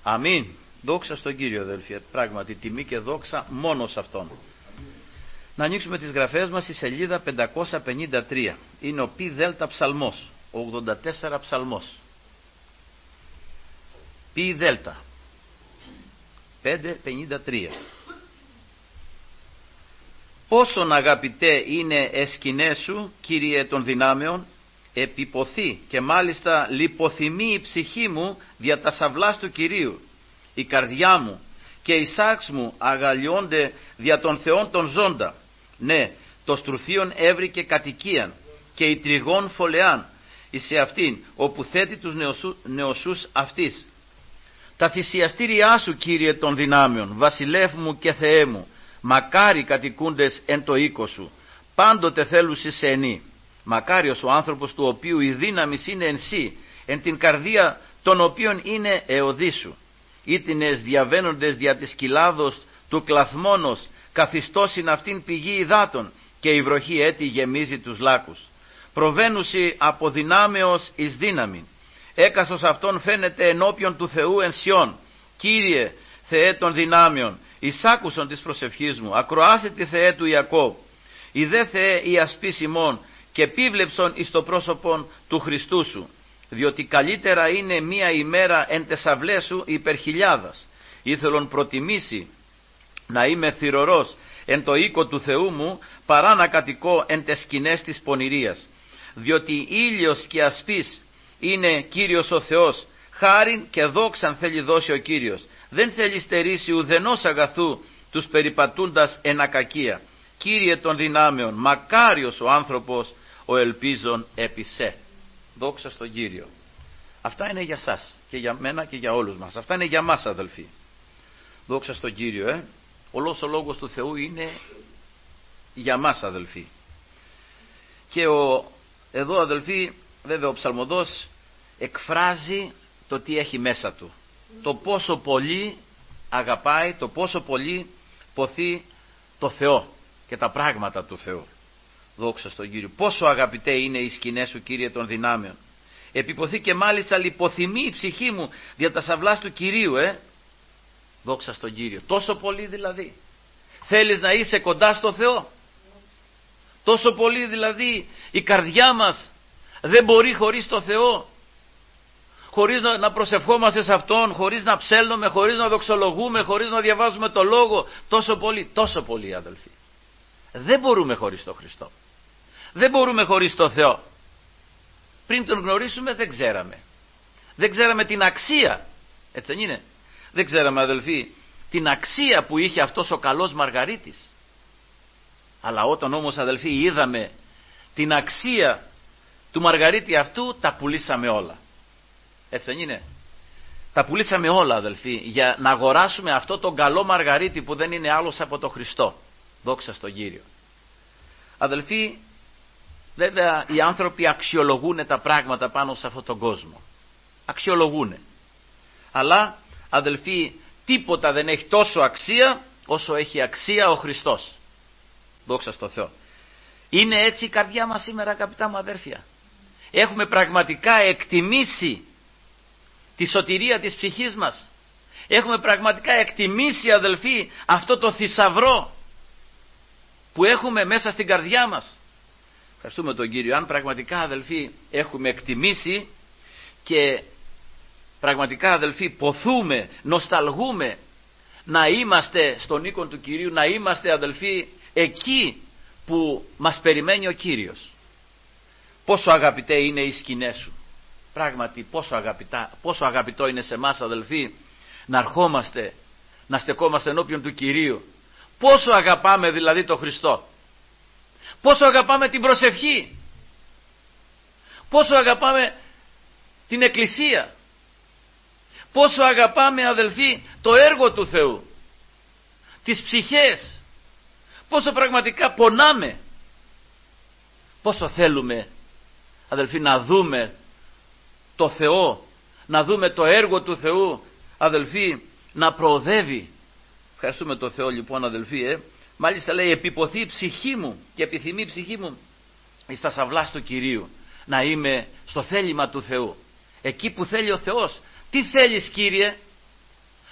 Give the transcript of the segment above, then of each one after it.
Αμήν. Δόξα στον Κύριο, αδελφοί. Πράγματι τιμή και δόξα μόνο σε Αυτόν. Να ανοίξουμε τις γραφές μας στη σελίδα 553. Είναι ο πι δέλτα ψαλμός, ο 84 ψαλμός. Πι δέλτα 553. Πόσον αγαπητέ είναι εσκηνές σου, Κύριε των δυνάμεων, επιποθεί και μάλιστα λιποθυμεί η ψυχή μου δια τα σαυλάς του Κυρίου. Η καρδιά μου και η σάρξ μου αγαλιώνται δια των Θεών των ζώντα. Ναι, το στρουθίον έβρικε κατοικίαν και η τριγών φωλεάν εις σε αυτήν, όπου θέτει τους νεοσούς αυτής. Τα θυσιαστήριά σου, Κύριε των δυνάμεων, βασιλεύ μου και Θεέ μου, μακάρι κατοικούντες εν το οίκο σου, πάντοτε θέλουσι σε ενή. Μακάριος ο άνθρωπος του οποίου η δύναμη είναι εν σύ, εν την καρδία των οποίων είναι εωδή σου. Ήτινες διαβαίνοντες δια της κοιλάδος του κλαθμόνος, καθιστώσιν αυτήν πηγή υδάτων, και η βροχή έτη γεμίζει τους λάκους. Προβαίνουσι από δυνάμεως εις δύναμη. Έκαστος αυτόν φαίνεται ενώπιον του Θεού εν Σιών. Κύριε, Θεέ των δυνάμεων, εισάκουσον της προσευχής μου, ακροάστε τη Θεέ του Ιακώβ. Η δε Θεέ η ασπίς ημών, και πίβλεψον εις το πρόσωπον του Χριστού σου. Διότι καλύτερα είναι μία ημέρα εν τεσαυλές σου υπερ χιλιάδας. Ήθελον προτιμήσει να είμαι θυρωρός εν το οίκο του Θεού μου, παρά να κατοικώ εν τες σκηνές της πονηρίας. Διότι ήλιος και ασπίς είναι Κύριος ο Θεός, χάριν και δόξαν θέλει δώσει ο Κύριος. Δεν θέλει στερήσει ουδενός αγαθού τους περιπατούντας εν ακακία. Κύριε των δυνάμεων, μακάριος ο άνθρωπος ο ελπίζων επί σε. Δόξα στον Κύριο. Αυτά είναι για σας και για μένα και για όλους μας. Αυτά είναι για μας, αδελφοί. Δόξα στον Κύριο. Όλος ο λόγος του Θεού είναι για μας, αδελφοί. Και εδώ, αδελφοί, βέβαια ο ψαλμοδός εκφράζει το τι έχει μέσα του. Το πόσο πολύ αγαπάει, το πόσο πολύ ποθεί το Θεό και τα πράγματα του Θεού. Δόξα στον Κύριο. Πόσο αγαπητέ είναι οι σκηνές σου, Κύριε των δυνάμεων. Επιποθεί και μάλιστα λιποθυμεί η ψυχή μου δια τα σαυλάς του Κυρίου. Δόξα στον Κύριο. Τόσο πολύ δηλαδή. Θέλεις να είσαι κοντά στο Θεό. Τόσο πολύ δηλαδή η καρδιά μας δεν μπορεί χωρίς το Θεό. Χωρίς να προσευχόμαστε σε Αυτόν, χωρίς να ψέλνουμε, χωρίς να δοξολογούμε, χωρίς να διαβάζουμε το Λόγο. Τόσο πολύ αδελφοί. Δεν μπορούμε χωρίς τον Χριστό. Δεν μπορούμε χωρίς τον Θεό. Πριν τον γνωρίσουμε δεν ξέραμε. Δεν ξέραμε την αξία. Έτσι δεν είναι? Δεν ξέραμε, αδελφοί, την αξία που είχε αυτός ο καλός Μαργαρίτης. Αλλά όταν όμως, αδελφοί, είδαμε την αξία του Μαργαρίτη αυτού, τα πουλήσαμε όλα. Έτσι δεν είναι? Τα πουλήσαμε όλα, αδελφοί, για να αγοράσουμε αυτό τον καλό Μαργαρίτη που δεν είναι άλλος από τον Χριστό. Δόξα στον Κύριο. Αδελφοί, βέβαια οι άνθρωποι αξιολογούν τα πράγματα πάνω σε αυτόν τον κόσμο. Αξιολογούν. Αλλά, αδελφοί, τίποτα δεν έχει τόσο αξία όσο έχει αξία ο Χριστός. Δόξα στο Θεό. Είναι έτσι η καρδιά μας σήμερα, αγαπητά μου αδέρφια? Έχουμε πραγματικά εκτιμήσει τη σωτηρία της ψυχής μας? Έχουμε πραγματικά εκτιμήσει, αδελφοί, αυτό το θησαυρό που έχουμε μέσα στην καρδιά μας? Ευχαριστούμε τον Κύριο. Αν πραγματικά, αδελφοί, έχουμε εκτιμήσει και πραγματικά, αδελφοί, ποθούμε, νοσταλγούμε να είμαστε στον οίκο του Κυρίου, να είμαστε, αδελφοί, εκεί που μας περιμένει ο Κύριος. Πόσο αγαπητέ είναι οι σκηνές σου. Πράγματι πόσο αγαπητό είναι σε εμάς, αδελφοί, να ερχόμαστε, να στεκόμαστε ενώπιον του Κυρίου. Πόσο αγαπάμε δηλαδή τον Χριστό. Πόσο αγαπάμε την προσευχή. Πόσο αγαπάμε την Εκκλησία. Πόσο αγαπάμε, αδελφοί, το έργο του Θεού. Τις ψυχές. Πόσο πραγματικά πονάμε. Πόσο θέλουμε, αδελφοί, να δούμε το Θεό, να δούμε το έργο του Θεού, αδελφοί, να προοδεύει. Ευχαριστούμε τον Θεό λοιπόν, αδελφοί. Μάλιστα λέει, επιποθεί η ψυχή μου και επιθυμεί η ψυχή μου εις τα σαυλάς του Κυρίου. Να είμαι στο θέλημα του Θεού. Εκεί που θέλει ο Θεός. Τι θέλεις, Κύριε?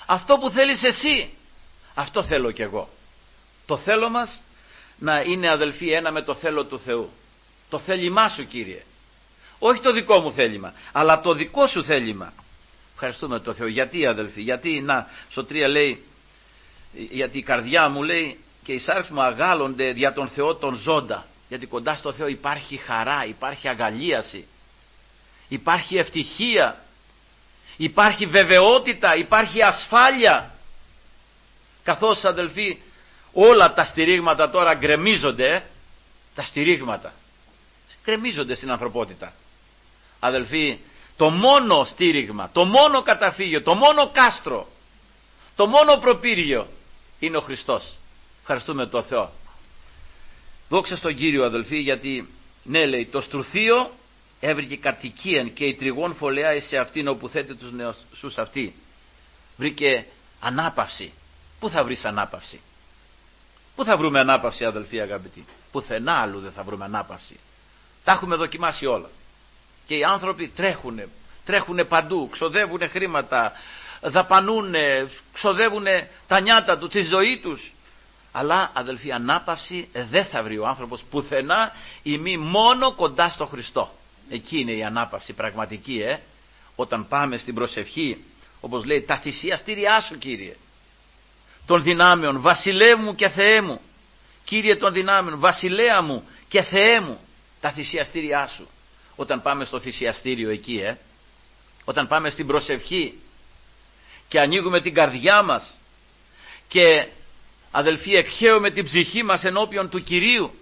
Αυτό που θέλεις εσύ, αυτό θέλω κι εγώ. Το θέλω μας να είναι, αδελφοί, ένα με το θέλω του Θεού. Το θέλημά σου, Κύριε. Όχι το δικό μου θέλημα, αλλά το δικό σου θέλημα. Ευχαριστούμε τον Θεό. Γιατί, αδελφοί? Γιατί, στο 3 λέει, γιατί η καρδιά μου, λέει, και οι σάρξ μου αγάλλονται δια τον Θεό τον ζώντα. Γιατί κοντά στο Θεό υπάρχει χαρά, υπάρχει αγαλίαση, υπάρχει ευτυχία, υπάρχει βεβαιότητα, υπάρχει ασφάλεια. Καθώς, αδελφοί, όλα τα στηρίγματα τώρα γκρεμίζονται, τα στηρίγματα γκρεμίζονται στην ανθρωπότητα. Αδελφοί, το μόνο στήριγμα, το μόνο καταφύγιο, το μόνο κάστρο, το μόνο προπύργιο είναι ο Χριστός. Ευχαριστούμε τον Θεό. Δόξα στον Κύριο, αδελφοί, γιατί ναι, λέει, το στρουθείο έβρικε κατοικίαν και η τριγών φωλέα σε αυτήν όπου θέτει τους νεοσούς αυτή. Βρήκε ανάπαυση. Πού θα βρεις ανάπαυση? Πού θα βρούμε ανάπαυση, αδελφοί αγαπητοί? Πουθενά αλλού δεν θα βρούμε ανάπαυση. Τα έχουμε δοκιμάσει όλα. Και οι άνθρωποι τρέχουνε παντού, ξοδεύουν χρήματα, δαπανούνε, ξοδεύουν τα νιάτα του, τη ζωή τους. Αλλά, αδελφοί, ανάπαυση δεν θα βρει ο άνθρωπος πουθενά ή μη μόνο κοντά στο Χριστό. Εκεί είναι η ανάπαυση πραγματική, όταν πάμε στην προσευχή, όπως λέει, τα θυσιαστήριά σου, Κύριε των δυνάμεων, βασιλεύ μου και Θεέ μου. Κύριε των δυνάμεων, βασιλέα μου και Θεέ μου, τα θυσιαστήριά σου. Όταν πάμε στο θυσιαστήριο εκεί, όταν πάμε στην προσευχή και ανοίγουμε την καρδιά μας και, αδελφοί, εκχέουμε την ψυχή μας ενώπιον του Κυρίου,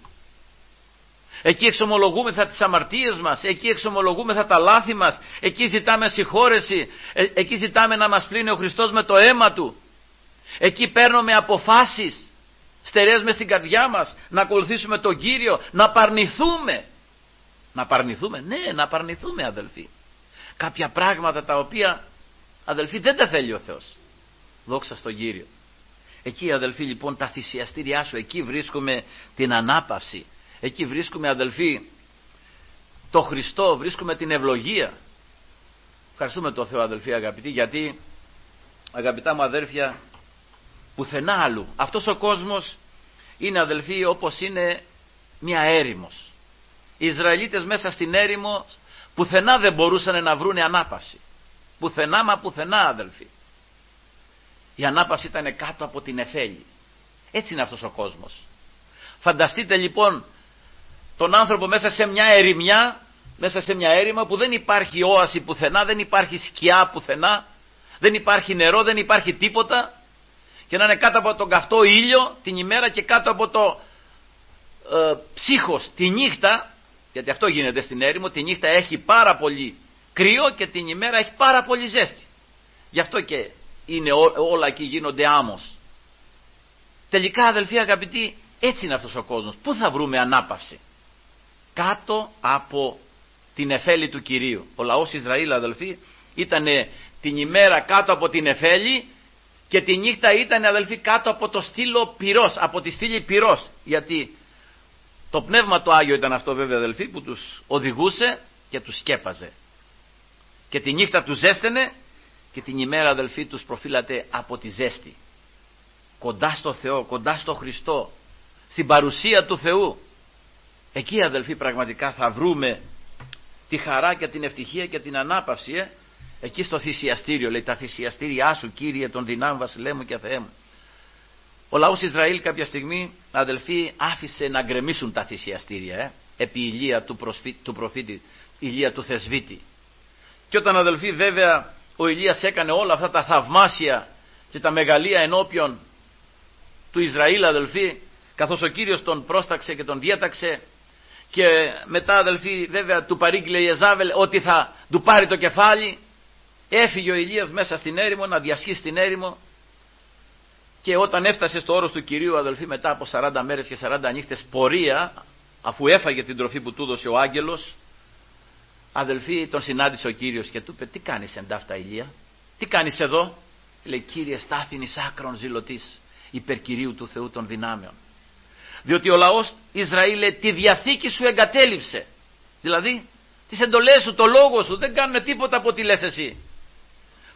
εκεί εξομολογούμεθα τις αμαρτίες μας, εκεί εξομολογούμεθα τα λάθη μας, εκεί ζητάμε συγχώρεση, εκεί ζητάμε να μας πλύνει ο Χριστός με το αίμα Του, εκεί παίρνουμε αποφάσεις στερεές μες στην καρδιά μας να ακολουθήσουμε τον Κύριο, να παρνηθούμε. Να παρνηθούμε, ναι, να παρνηθούμε, αδελφοί, κάποια πράγματα τα οποία, αδελφοί, δεν τα θέλει ο Θεός. Δόξα στον Κύριο. Εκεί, αδελφοί, λοιπόν, τα θυσιαστήριά σου, εκεί βρίσκουμε την ανάπαυση, εκεί βρίσκουμε, αδελφοί, το Χριστό, βρίσκουμε την ευλογία. Ευχαριστούμε τον Θεό, αδελφοί αγαπητοί, γιατί, αγαπητά μου αδέρφια, πουθενά αλλού αυτός ο κόσμος είναι, αδελφοί, όπως είναι μια έρημος. Οι Ισραηλίτες μέσα στην έρημο πουθενά δεν μπορούσαν να βρούνε ανάπαυση. Πουθενά, μα πουθενά, αδελφοί. Η ανάπαυση ήταν κάτω από την νεφέλη. Έτσι είναι αυτός ο κόσμος. Φανταστείτε λοιπόν τον άνθρωπο μέσα σε μια ερημιά, μέσα σε μια έρημο που δεν υπάρχει όαση πουθενά, δεν υπάρχει σκιά πουθενά, δεν υπάρχει νερό, δεν υπάρχει τίποτα, και να είναι κάτω από τον καυτό ήλιο την ημέρα και κάτω από το ψύχος τη νύχτα, γιατί αυτό γίνεται στην έρημο, τη νύχτα έχει πάρα πολύ κρύο και την ημέρα έχει πάρα πολύ ζέστη. Γι' αυτό και είναι όλα εκεί γίνονται άμμος. Τελικά, αδελφοί αγαπητοί, έτσι είναι αυτός ο κόσμος. Πού θα βρούμε ανάπαυση? Κάτω από την νεφέλη του Κυρίου. Ο λαός Ισραήλ, αδελφοί, ήταν την ημέρα κάτω από την νεφέλη και τη νύχτα ήταν, αδελφοί, κάτω από το στήλο πυρός, από τη στήλη πυρός. Γιατί το Πνεύμα το Άγιο ήταν αυτό, βέβαια, αδελφοί, που τους οδηγούσε και τους σκέπαζε. Και τη νύχτα τους ζέστενε και την ημέρα, αδελφοί, τους προφύλατε από τη ζέστη. Κοντά στο Θεό, κοντά στο Χριστό, στην παρουσία του Θεού. Εκεί, αδελφοί, πραγματικά θα βρούμε τη χαρά και την ευτυχία και την ανάπαυση. Εκεί στο θυσιαστήριο, λέει, τα θυσιαστήριά σου, Κύριε των δυνάμεων, βασιλέ μου και Θεέ μου. Ο λαός Ισραήλ κάποια στιγμή, αδελφοί, άφησε να γκρεμίσουν τα θυσιαστήρια επί ηλία του προφήτη, ηλία του θεσβήτη. Και όταν, αδελφοί, βέβαια ο Ηλίας έκανε όλα αυτά τα θαυμάσια και τα μεγαλεία ενώπιον του Ισραήλ, αδελφοί, καθώς ο Κύριος τον πρόσταξε και τον διέταξε, και μετά, αδελφοί, βέβαια του παρήγγειλε η Ιεζάβελ ότι θα του πάρει το κεφάλι, έφυγε ο Ηλίας μέσα στην έρημο να διασχίσει την έρημο, και όταν έφτασε στο όρος του Κυρίου, αδελφοί, μετά από 40 μέρες και 40 νύχτες πορεία, αφού έφαγε την τροφή που του έδωσε ο άγγελος, αδελφοί, τον συνάντησε ο Κύριος και του είπε: τι κάνεις εντάφτα, Ηλία? Τι κάνεις εδώ? Λέει: Κύριε, στάθινης άκρον ζηλωτής υπερ Κυρίου του Θεού των δυνάμεων. Διότι ο λαός Ισραήλ τη διαθήκη σου εγκατέλειψε. Δηλαδή τις εντολές σου, το λόγο σου, δεν κάνουν τίποτα από ό,τι λες εσύ.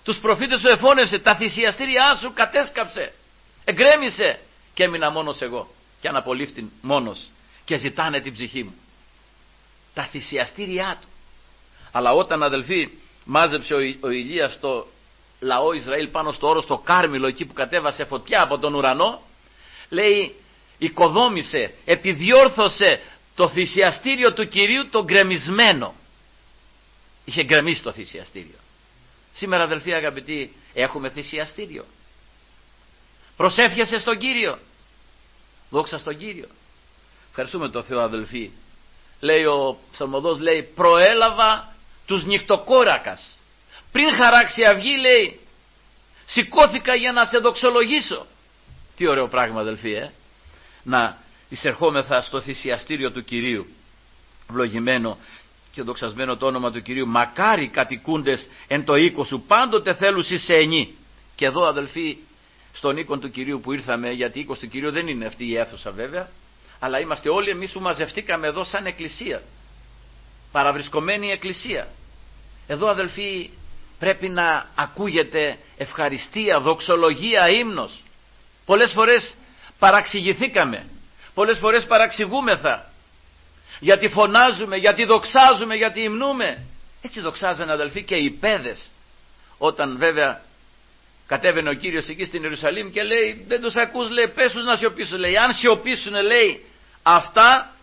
τους προφήτες σου εφώνευσε, τα θυσιαστήριά σου κατέσκαψε, εγκρέμισε, και έμεινα μόνος εγώ και αναπολύφθην μόνος και ζητάνε την ψυχή μου. Τα θυσιαστήριά του. Αλλά όταν, αδελφοί, μάζεψε ο Ηλίας το λαό Ισραήλ πάνω στο όρος το Κάρμηλο, εκεί που κατέβασε φωτιά από τον ουρανό, λέει, οικοδόμησε, επιδιόρθωσε το θυσιαστήριο του Κυρίου, το γκρεμισμένο. Είχε γκρεμίσει το θυσιαστήριο. Σήμερα, αδελφοί αγαπητοί, έχουμε θυσιαστήριο? Προσεύχεσαι στον Κύριο? Δόξα στον Κύριο. Ευχαριστούμε τον Θεό, αδελφοί. Λέει ο ψαλμοδός, λέει, προέλαβα τους νυχτοκόρακας. Πριν χαράξει αυγή, λέει, σηκώθηκα για να σε δοξολογήσω. Τι ωραίο πράγμα, αδελφοί, να εισερχόμεθα στο θυσιαστήριο του Κυρίου. Ευλογημένο και δοξασμένο το όνομα του Κυρίου. Μακάρι κατοικούντες εν το οίκο σου, πάντοτε θέλουσι σε ενή. Και εδώ, αδελφοί, στον οίκο του Κυρίου που ήρθαμε, γιατί οίκος του Κυρίου δεν είναι αυτή η αίθουσα βέβαια, αλλά είμαστε όλοι εμείς που μαζευτήκαμε εδώ σαν εκκλησία, παραβρισκομένη εκκλησία. Εδώ, αδελφοί, πρέπει να ακούγεται ευχαριστία, δοξολογία, ύμνος. Πολλές φορές παραξηγηθήκαμε, πολλές φορές παραξηγούμεθα, γιατί φωνάζουμε, γιατί δοξάζουμε, γιατί υμνούμε. Έτσι δοξάζανε, αδελφοί, και οι παιδες, όταν βέβαια κατέβαινε ο Κύριος εκεί στην Ιερουσαλήμ και λέει, δεν τους ακούς, λέει, πες τους να σιωπήσουν. Λέει, αν σιωπήσουν, λέει, αυτά,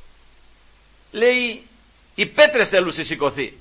λέει, οι πέτρες θέλουν να σηκωθεί.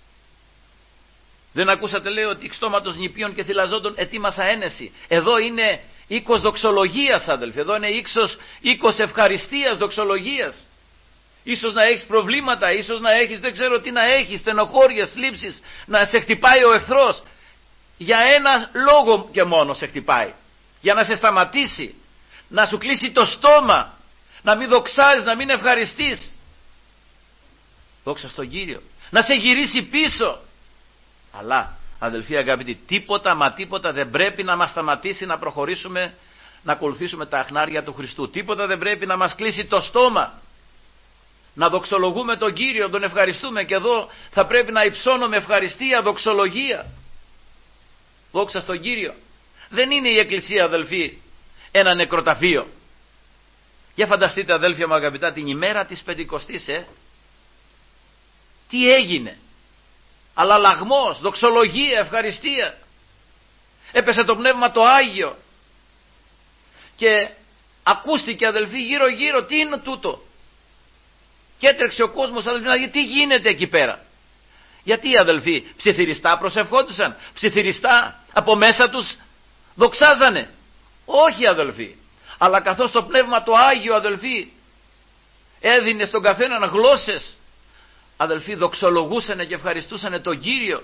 Δεν ακούσατε, λέει, ότι εξτόματος νηπίων και θυλαζόντων ετοίμασα ένεση. Εδώ είναι οίκος δοξολογίας, αδελφοί. Εδώ είναι οίκος ευχαριστίας, δοξολογίας. Ίσως να έχεις προβλήματα, ίσως να έχεις, δεν ξέρω τι να έχεις, στενοχώριες, θλίψεις, να σε χτυπάει ο εχθρός. Για ένα λόγο και μόνο σε χτυπάει. Για να σε σταματήσει, να σου κλείσει το στόμα, να μην δοξάζεις, να μην ευχαριστείς. Δόξα στον Κύριο. Να σε γυρίσει πίσω. Αλλά, αδελφοί αγαπητοί, τίποτα μα τίποτα δεν πρέπει να μας σταματήσει να προχωρήσουμε, να ακολουθήσουμε τα αχνάρια του Χριστού. Τίποτα δεν πρέπει να μας κλείσει το στόμα. Να δοξολογούμε τον Κύριο, τον ευχαριστούμε, και εδώ θα πρέπει να υψώνουμε ευχαριστία, δοξολογία. Δόξα στον Κύριο. Δεν είναι η Εκκλησία, αδελφοί, ένα νεκροταφείο. Για φανταστείτε, αδέλφια μου αγαπητά, την ημέρα της Πεντηκοστής, τι έγινε? Αλλά λαγμός, δοξολογία, ευχαριστία. Έπεσε το Πνεύμα το Άγιο και ακούστηκε, αδελφοί, γύρω γύρω, τι είναι τούτο? Και έτρεξε ο κόσμος, αδελφοί, τι γίνεται εκεί πέρα? Γιατί, αδελφοί, ψιθυριστά προσευχόντουσαν, ψιθυριστά από μέσα τους δοξάζανε? Όχι, αδελφοί. Αλλά καθώς το Πνεύμα το Άγιο, αδελφοί, έδινε στον καθέναν γλώσσες, αδελφοί, δοξολογούσανε και ευχαριστούσανε τον Κύριο.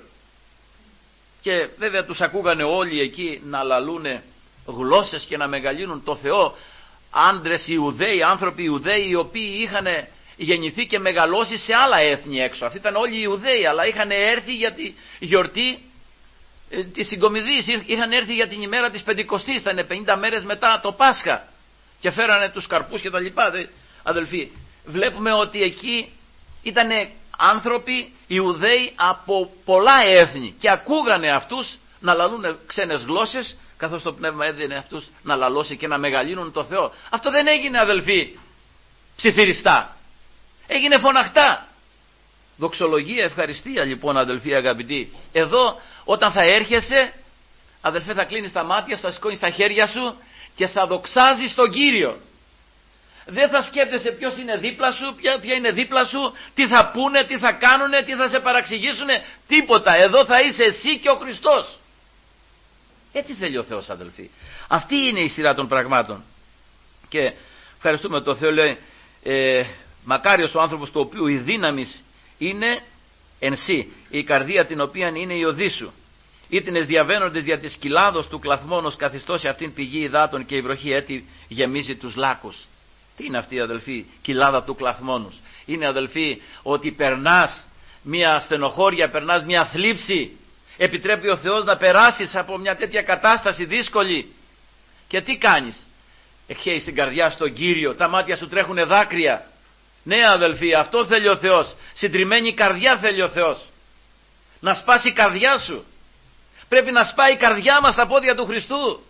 Και βέβαια τους ακούγανε όλοι εκεί να λαλούνε γλώσσες και να μεγαλύνουν το Θεό. Άντρες Ιουδαίοι, άνθρωποι Ιουδαίοι, οι οποίοι είχαν γεννηθεί και μεγαλώσει σε άλλα έθνη έξω. Αυτοί ήταν όλοι Ιουδαίοι, αλλά είχαν έρθει για τη γιορτή της συγκομιδής, είχαν έρθει για την ημέρα της Πεντηκοστής, ήταν 50 μέρες μετά το Πάσχα και φέρανε τους καρπούς και τα λοιπά. Αδελφοί, βλέπουμε ότι εκεί ήταν άνθρωποι Ιουδαίοι από πολλά έθνη και ακούγανε αυτούς να λαλούν ξένες γλώσσες, καθώς το Πνεύμα έδινε αυτούς να λαλώσει και να μεγαλύνουν το Θεό. Αυτό δεν έγινε, αδελφοί, ψιθυριστά. Έγινε φωναχτά. Δοξολογία, ευχαριστία, λοιπόν, αδελφοί αγαπητοί. Εδώ όταν θα έρχεσαι, αδελφέ, θα κλείνεις τα μάτια, θα σηκώνεις τα χέρια σου και θα δοξάζεις τον Κύριο. Δεν θα σκέπτεσαι ποιος είναι δίπλα σου, ποια είναι δίπλα σου, τι θα πούνε, τι θα κάνουνε, τι θα σε παραξηγήσουνε, τίποτα. Εδώ θα είσαι εσύ και ο Χριστός. Έτσι θέλει ο Θεός, αδελφοί. Αυτή είναι η σειρά των πραγμάτων. Και ευχαριστούμε τον Θεό, λέει, μακάριος ο άνθρωπος του οποίου η δύναμις είναι εν σύ, η καρδία την οποία είναι η οδή σου. Ήτινες διαβαίνοντες δια της κοιλάδος του κλαθμόνος καθιστώσει αυτήν πηγή υδάτων και η βροχή έτη γεμίζει τους λάκους. Τι είναι αυτή, αδελφοί, κοιλάδα του κλαθμόνους? Είναι, αδελφοί, ότι περνάς μια στενοχώρια, περνάς μια θλίψη, επιτρέπει ο Θεός να περάσεις από μια τέτοια κατάσταση δύσκολη και τι κάνεις? Εκχέεις την καρδιά στον Κύριο, τα μάτια σου τρέχουνε δάκρυα. Ναι, αδελφοί, αυτό θέλει ο Θεός. Συντριμμένη καρδιά θέλει ο Θεός. Να σπάσει η καρδιά σου. Πρέπει να σπάει η καρδιά μας στα πόδια του Χριστού.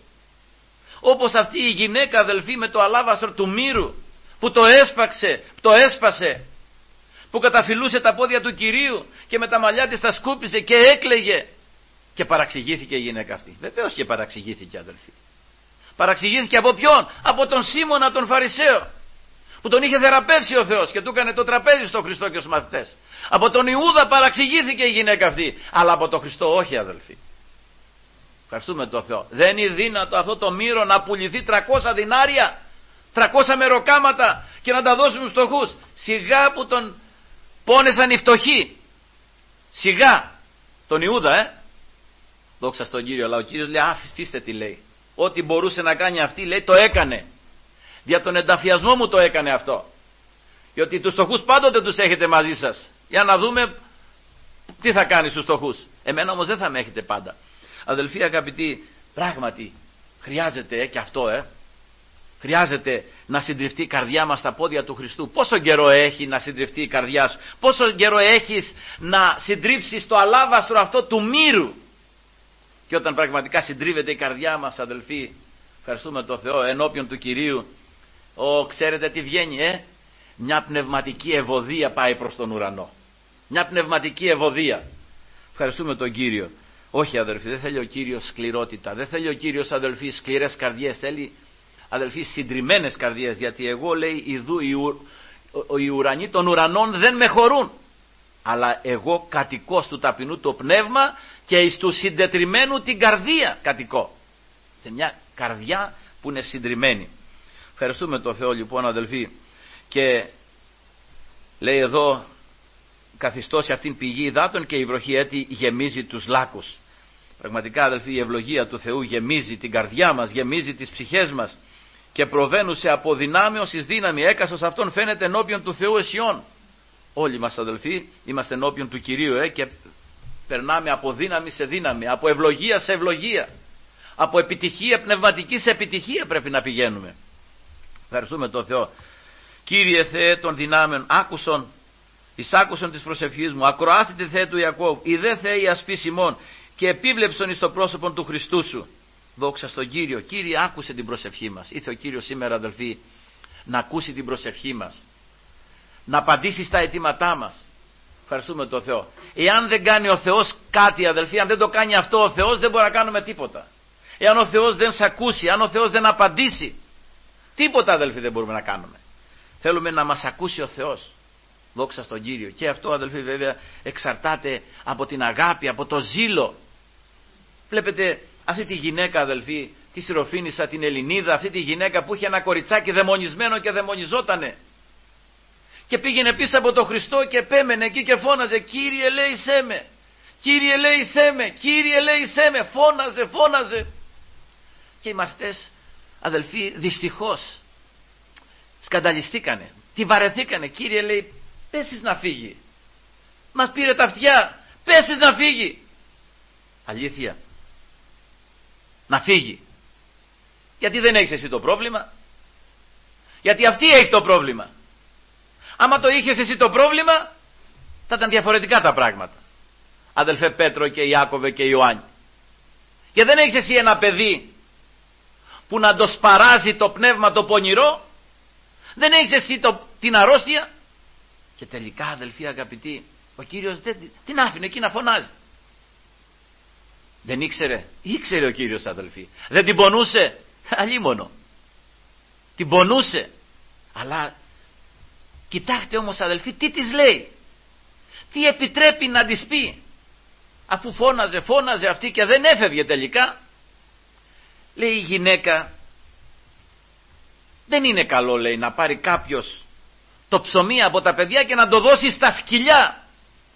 Όπως αυτή η γυναίκα, αδελφοί, με το αλάβαστρο του μύρου, που το έσπασε, που καταφυλούσε τα πόδια του Κυρίου και με τα μαλλιά της τα σκούπισε και έκλαιγε. Και παραξηγήθηκε η γυναίκα αυτή. Βεβαίως και παραξηγήθηκε, αδελφοί. Παραξηγήθηκε από ποιον? Από τον Σίμωνα τον Φαρισαίο, που τον είχε θεραπεύσει ο Θεός και του έκανε το τραπέζι στον Χριστό και στους μαθητές. Από τον Ιούδα παραξηγήθηκε η γυναίκα αυτή, αλλά από τον Χριστό όχι, αδελφοί. Ευχαριστούμε τον Θεό. Δεν είναι δύνατο αυτό το μύρο να πουληθεί 300 δινάρια, 300 μεροκάματα και να τα δώσουν στους φτωχούς. Σιγά που τον πόνεσαν οι φτωχοί. Σιγά τον Ιούδα, δόξα στον Κύριο. Αλλά ο Κύριος λέει, αφήστε τι λέει. Ό,τι μπορούσε να κάνει αυτή, λέει, το έκανε. Δια τον ενταφιασμό μου το έκανε αυτό. Διότι τους φτωχούς πάντοτε τους έχετε μαζί σας. Για να δούμε τι θα κάνει στους φτωχούς. Εμένα όμως δεν θα με έχετε πάντα. Αδελφοί αγαπητοί, πράγματι χρειάζεται και αυτό, χρειάζεται να συντριφτεί η καρδιά μας στα πόδια του Χριστού. Πόσο καιρό έχει να συντριφτεί η καρδιά σου? Πόσο καιρό έχεις να συντρίψεις το αλάβαστρο αυτό του μύρου? Και όταν πραγματικά συντρίβεται η καρδιά μας, αδελφοί, ευχαριστούμε τον Θεό, ενώπιον του Κυρίου, ξέρετε τι βγαίνει, μια πνευματική ευωδία πάει προς τον ουρανό. Μια πνευματική ευωδία. Ευχαριστούμε τον Κύριο. Όχι, αδελφοί, δεν θέλει ο Κύριος σκληρότητα. Δεν θέλει ο Κύριος, αδελφοί, σκληρές καρδιές. Θέλει, αδελφοί, συντριμμένες καρδιές. Γιατί εγώ, λέει, ιδού οι ουρανοί των ουρανών δεν με χωρούν. Αλλά εγώ κατοικώ του ταπεινού το πνεύμα και εις του συντετριμένου την καρδία κατοικώ. Σε μια καρδιά που είναι συντριμμένη. Ευχαριστούμε τον Θεό, λοιπόν, αδελφοί. Και λέει εδώ, καθιστώ σε αυτήν πηγή υδάτων και η βροχή έτη γεμίζει τους λάκους. Πραγματικά, αδελφοί, η ευλογία του Θεού γεμίζει την καρδιά μας, γεμίζει τις ψυχές μας και προβαίνουσε από δυνάμεως εις δύναμη. Έκαστος αυτόν φαίνεται ενώπιον του Θεού εσιών. Όλοι μας, αδελφοί, είμαστε ενώπιον του Κυρίου και περνάμε από δύναμη σε δύναμη, από ευλογία σε ευλογία, από επιτυχία πνευματική σε επιτυχία πρέπει να πηγαίνουμε. Ευχαριστούμε τον Θεό. Κύριε Θεέ των δυνάμεων, άκουσον της προσευχής μου, ακροάστη τη Θεέ του Ιακώβ, η δε Θεέ ασπίς ημών και επίβλεψον εις το πρόσωπο του Χριστού σου. Δόξα στον Κύριο. Κύριε, άκουσε την προσευχή μας. Ήρθε ο Κύριος σήμερα, αδελφοί, να ακούσει την προσευχή μας, να απαντήσει στα αιτήματά μας. Ευχαριστούμε τον Θεό. Εάν δεν κάνει ο Θεός κάτι, αδελφοί, αν δεν το κάνει αυτό ο Θεός, δεν μπορεί να κάνουμε τίποτα. Εάν ο Θεός δεν σε ακούσει, αν ο Θεός δεν απαντήσει, τίποτα, αδελφοί, δεν μπορούμε να κάνουμε. Θέλουμε να μας ακούσει ο Θεός. Δόξα στον Κύριο. Και αυτό, αδελφοί, βέβαια εξαρτάται από την αγάπη, από το ζήλο. Βλέπετε αυτή τη γυναίκα, αδελφοί, τη Συροφήνισσα, την Ελληνίδα, αυτή τη γυναίκα που είχε ένα κοριτσάκι δαιμονισμένο και δαιμονιζότανε. Και πήγαινε πίσω από τον Χριστό και επέμενε εκεί και φώναζε, Κύριε, ελέησέ με, Κύριε, ελέησέ με, Κύριε, ελέησέ με. Φώναζε. Και οι μαθητές, αδελφοί, δυστυχώς σκανταλιστήκανε, τη βαρεθήκανε. Κύριε, λέει, πες της να φύγει, μας πήρε τα αυτιά, πες της να φύγει. Αλήθεια, να φύγει? Γιατί δεν έχεις εσύ το πρόβλημα? Γιατί αυτή έχει το πρόβλημα. Άμα το είχες εσύ το πρόβλημα, θα ήταν διαφορετικά τα πράγματα, αδελφέ Πέτρο και Ιάκωβε και Ιωάννη. Και δεν έχεις εσύ ένα παιδί που να το σπαράζει το πνεύμα το πονηρό, δεν έχεις εσύ την αρρώστια. Και τελικά, αδελφοί αγαπητοί, ο Κύριος δεν την άφηνε εκεί να φωνάζει. Δεν ήξερε ο Κύριος, αδελφοί. Δεν την πονούσε, αλίμονο. Την πονούσε. Αλλά κοιτάξτε όμως, αδελφοί, τι της λέει, τι επιτρέπει να της πει, αφού φώναζε αυτή και δεν έφευγε τελικά. Λέει η γυναίκα, δεν είναι καλό, λέει, να πάρει κάποιος το ψωμί από τα παιδιά και να το δώσει στα σκυλιά.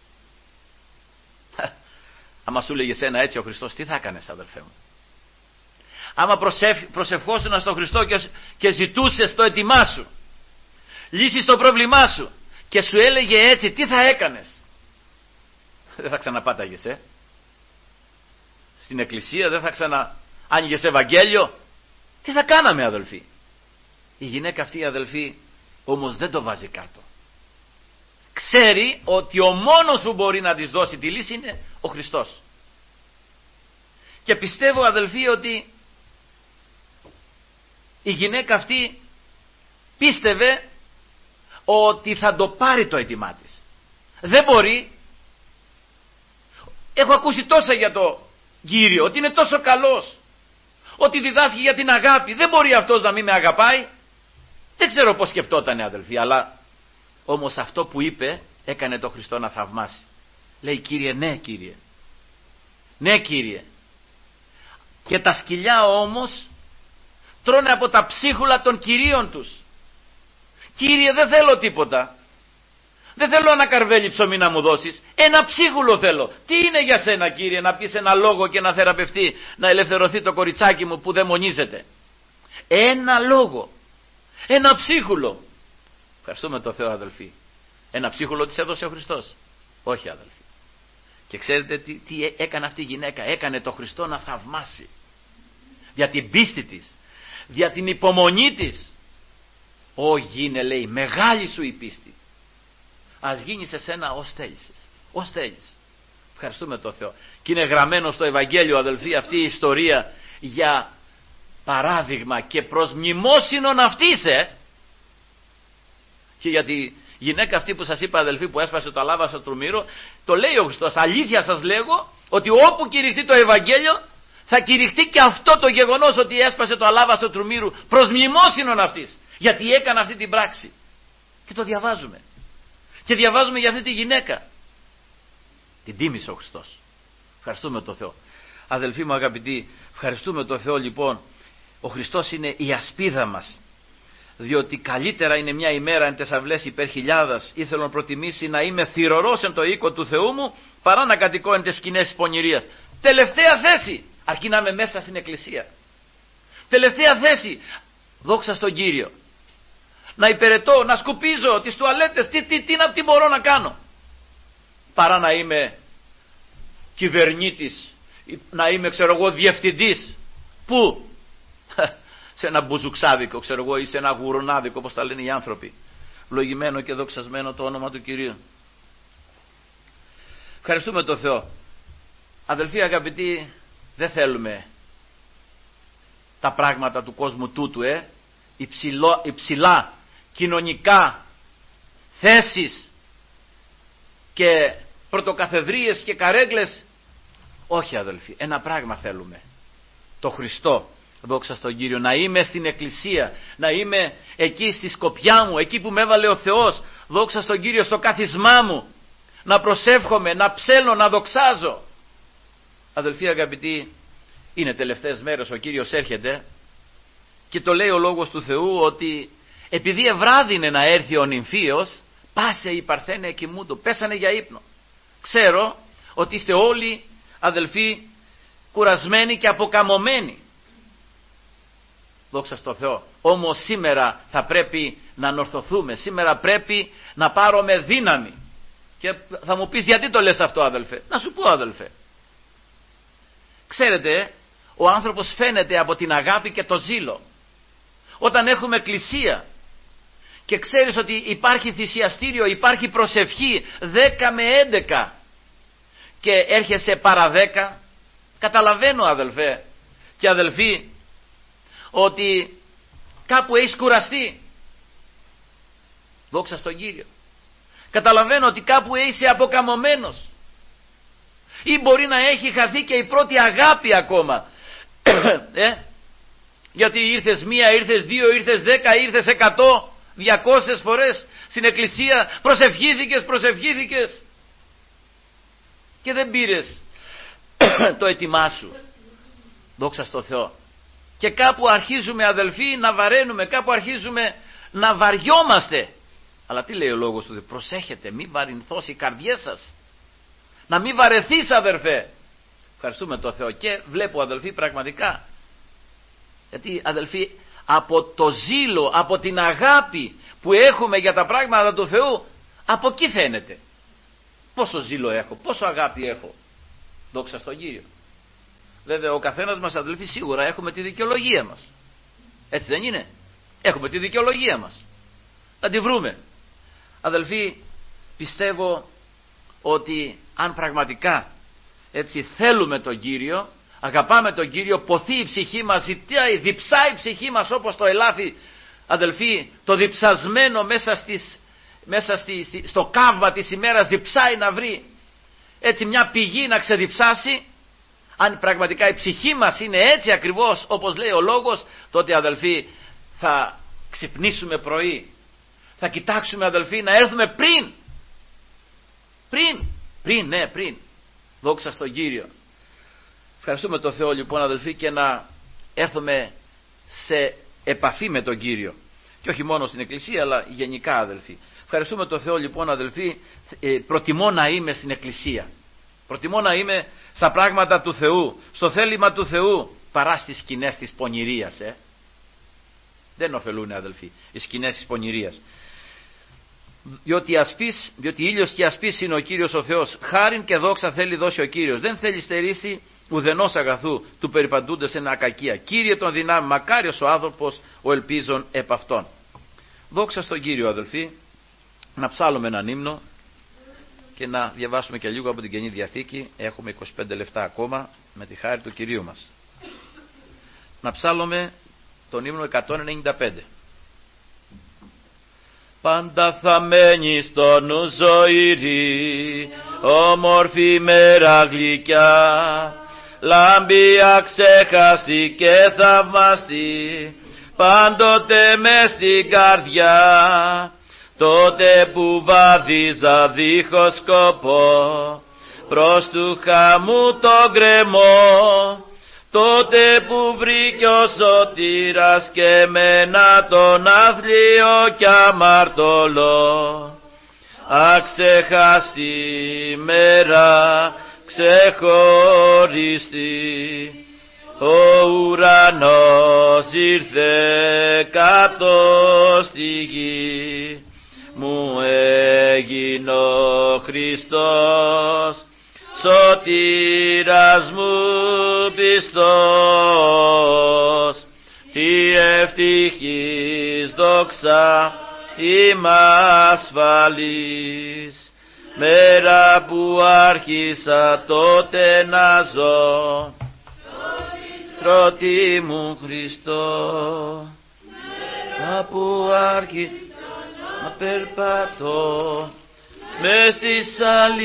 Άμα σου λέγε σένα έτσι ο Χριστός, τι θα έκανες, αδελφέ μου? Άμα προσευχόσουνα στον Χριστό και ζητούσες το αίτημά σου, λύσεις το πρόβλημά σου, και σου έλεγε έτσι, τι θα έκανες? Δεν θα ξαναπάταγες στην εκκλησία, δεν θα άνοιγες Ευαγγέλιο. Τι θα κάναμε, αδελφοί? Η γυναίκα αυτή, αδελφοί, όμως δεν το βάζει κάτω. Ξέρει ότι ο μόνος που μπορεί να της δώσει τη λύση είναι ο Χριστός. Και πιστεύω, αδελφοί, ότι η γυναίκα αυτή πίστευε ότι θα το πάρει το αίτημά της. Δεν μπορεί. Έχω ακούσει τόσα για το Κύριο, ότι είναι τόσο καλός, ότι διδάσκει για την αγάπη. Δεν μπορεί αυτός να μην με αγαπάει. Δεν ξέρω πώς σκεφτόταν, αδελφοί, αλλά όμως αυτό που είπε έκανε τον Χριστό να θαυμάσει. Λέει, Κύριε, ναι Κύριε, ναι Κύριε. Και τα σκυλιά όμως τρώνε από τα ψίχουλα των κυρίων τους. Κύριε, δεν θέλω τίποτα. Δεν θέλω ένα καρβέλι ψωμί να μου δώσεις. Ένα ψίχουλο θέλω. Τι είναι για σένα, Κύριε, να πεις ένα λόγο και να θεραπευτεί, να ελευθερωθεί το κοριτσάκι μου που δαιμονίζεται? Ένα λόγο. Ένα ψίχουλο. Ευχαριστούμε τον Θεό, αδελφοί. Ένα ψίχουλο της έδωσε ο Χριστός? Όχι, αδελφοί. Και ξέρετε τι έκανε αυτή η γυναίκα? Έκανε τον Χριστό να θαυμάσει. Για την πίστη της, για την υπομονή της. Ω γίνε, λέει, μεγάλη σου η πίστη. Ας γίνει σε σένα ως θέλησες. Ως θέλεις. Ευχαριστούμε τον Θεό. Και είναι γραμμένο στο Ευαγγέλιο, αδελφοί, αυτή η ιστορία για παράδειγμα και προς μνημόσυνον αυτής, Και για τη γυναίκα αυτή που σας είπα, αδελφοί, που έσπασε το αλάβαστρο τρομύρο, το λέει ο Χριστός, αλήθεια σας λέγω, ότι όπου κηρυχτεί το Ευαγγέλιο, θα κηρυχτεί και αυτό το γεγονός, ότι έσπασε το αλάβαστρο τρομύρου προς μνημόσυνον αυτής. Γιατί έκανε αυτή την πράξη. Και το διαβάζουμε. Και διαβάζουμε για αυτή τη γυναίκα. Την τίμησε ο Χριστός. Ευχαριστούμε τον Θεό. Αδελφοί μου αγαπητοί, ευχαριστούμε τον Θεό λοιπόν. Ο Χριστός είναι η ασπίδα μας. Διότι καλύτερα είναι μια ημέρα εν τεσαυλές υπέρ χιλιάδας. Ήθελα να προτιμήσει να είμαι θυρωρός εν το οίκο του Θεού μου, παρά να κατοικώ εν τες σκηνές της πονηρίας. Τελευταία θέση, αρκεί να είμαι μέσα στην εκκλησία. Τελευταία θέση, δόξα στον Κύριο. Να υπηρετώ, να σκουπίζω τις τουαλέτες, τι μπορώ να κάνω. Παρά να είμαι κυβερνήτης, να είμαι, ξέρω εγώ, διευθυντής. Πού? Σε ένα μπουζουξάδικο, ξέρω εγώ, ή σε ένα γουρονάδικο, όπως τα λένε οι άνθρωποι. Λογημένο και δοξασμένο το όνομα του Κυρίου. Ευχαριστούμε τον Θεό. Αδελφοί αγαπητοί, δεν θέλουμε τα πράγματα του κόσμου τούτου, υψηλά κοινωνικά θέσεις και πρωτοκαθεδρίες και καρέγκλες. Όχι, αδελφοί, ένα πράγμα θέλουμε. Το Χριστό. Δόξα στον Κύριο. Να είμαι στην εκκλησία, να είμαι εκεί στη σκοπιά μου, εκεί που με έβαλε ο Θεός. Δόξα στον Κύριο, στο κάθισμά μου. Να προσεύχομαι, να ψέλνω, να δοξάζω. Αδελφοί αγαπητοί, είναι τελευταίες μέρες, ο Κύριος έρχεται και το λέει ο Λόγος του Θεού ότι επειδή ευράδυνε να έρθει ο νυμφίος, πάσε η παρθένε κοιμούντο, πέσανε για ύπνο. Ξέρω ότι είστε όλοι, αδελφοί, κουρασμένοι και αποκαμωμένοι. Δόξα στο Θεό. Όμως σήμερα θα πρέπει να ανορθωθούμε. Σήμερα πρέπει να πάρουμε δύναμη. Και θα μου πεις, γιατί το λες αυτό, αδελφέ? Να σου πω, αδελφέ. Ξέρετε, ο άνθρωπος φαίνεται από την αγάπη και το ζήλο. Όταν έχουμε εκκλησία και ξέρεις ότι υπάρχει θυσιαστήριο, υπάρχει προσευχή 10 με 11 και έρχεσαι παρά 10, καταλαβαίνω, αδελφέ και αδελφοί, ότι κάπου έχεις κουραστεί. Δόξα στον Κύριο. Καταλαβαίνω ότι κάπου είσαι αποκαμωμένος. Ή μπορεί να έχει χαθεί και η πρώτη αγάπη ακόμα. Γιατί ήρθες 1, ήρθες 2, ήρθες 10, ήρθες 100, 200 φορές στην εκκλησία, προσευχήθηκες και δεν πήρες το έτοιμά σου. Δόξα στο Θεό. Και κάπου αρχίζουμε, αδελφοί, να βαραίνουμε, κάπου αρχίζουμε να βαριόμαστε. Αλλά τι λέει ο Λόγος του Θεού? Προσέχετε, μην βαρυνθώσει η καρδιά σας. Να μην βαρεθείς, αδελφέ. Ευχαριστούμε τον Θεό. Και βλέπω, αδελφοί, πραγματικά, γιατί, αδελφοί, από το ζήλο, από την αγάπη που έχουμε για τα πράγματα του Θεού, από εκεί φαίνεται πόσο ζήλο έχω, πόσο αγάπη έχω. Δόξα στον Κύριο. Βέβαια ο καθένας μας, αδελφοί, σίγουρα έχουμε τη δικαιολογία μας. Έτσι δεν είναι? Έχουμε τη δικαιολογία μας. Να τη βρούμε. Αδελφοί, πιστεύω ότι αν πραγματικά έτσι θέλουμε τον Κύριο, αγαπάμε τον Κύριο, ποθεί η ψυχή μας, ζητάει, διψάει η ψυχή μας, όπως το ελάφι, αδελφοί, το διψασμένο μέσα στο καύμα της ημέρας διψάει να βρει έτσι μια πηγή να ξεδιψάσει. Αν πραγματικά η ψυχή μας είναι έτσι ακριβώς όπως λέει ο λόγος, τότε αδελφοί θα ξυπνήσουμε πρωί, θα κοιτάξουμε αδελφοί να έρθουμε πριν, δόξα στον Κύριο. Ευχαριστούμε τον Θεό λοιπόν αδελφοί, και να έρθουμε σε επαφή με τον Κύριο, και όχι μόνο στην Εκκλησία αλλά γενικά αδελφοί. Ευχαριστούμε τον Θεό λοιπόν αδελφοί. Προτιμώ να είμαι στην Εκκλησία, προτιμώ να είμαι στα πράγματα του Θεού, στο θέλημα του Θεού, παρά στις σκηνές της πονηρίας. Δεν ωφελούν αδελφοί οι σκηνές της πονηρίας. Διότι ήλιος και ασπής είναι ο Κύριος ο Θεός, χάριν και δόξα θέλει δώσει ο Κύριος, δεν θέλει στερήσει ουδενός αγαθού του περιπαντούνται σε ακακία. Κύριε των δυνάμεων, μακάριος ο άνθρωπος ο ελπίζων επ' αυτόν. Δόξα στον Κύριο αδελφοί. Να ψάλλουμε έναν ύμνο και να διαβάσουμε και λίγο από την Καινή Διαθήκη. Έχουμε 25 λεπτά ακόμα με τη χάρη του Κυρίου μας. Να ψάλλουμε τον ύμνο 195. Πάντα θα μένει στο νου ζωηρή, όμορφη μέρα γλυκιά, λάμπη αξέχαστη και θαυμαστή, πάντοτε μες στην καρδιά. Τότε που βάδιζα δίχως σκοπό προς του χαμού τον γκρεμό, τότε που βρήκε ο σωτήρας και μένα τον άθλιο κι αμαρτωλό, αξεχαστή μέρα ξεχωριστή, ο ουρανός ήρθε κάτω στη γη, μου έγινε ο Χριστός, σωτήρας μου πιστός. Τι ευτυχής δόξα είμαι ασφαλής, μέρα που άρχισα τότε να ζω, τρώτη μου Χριστό, μέρα που άρχισα να περπατώ μες στις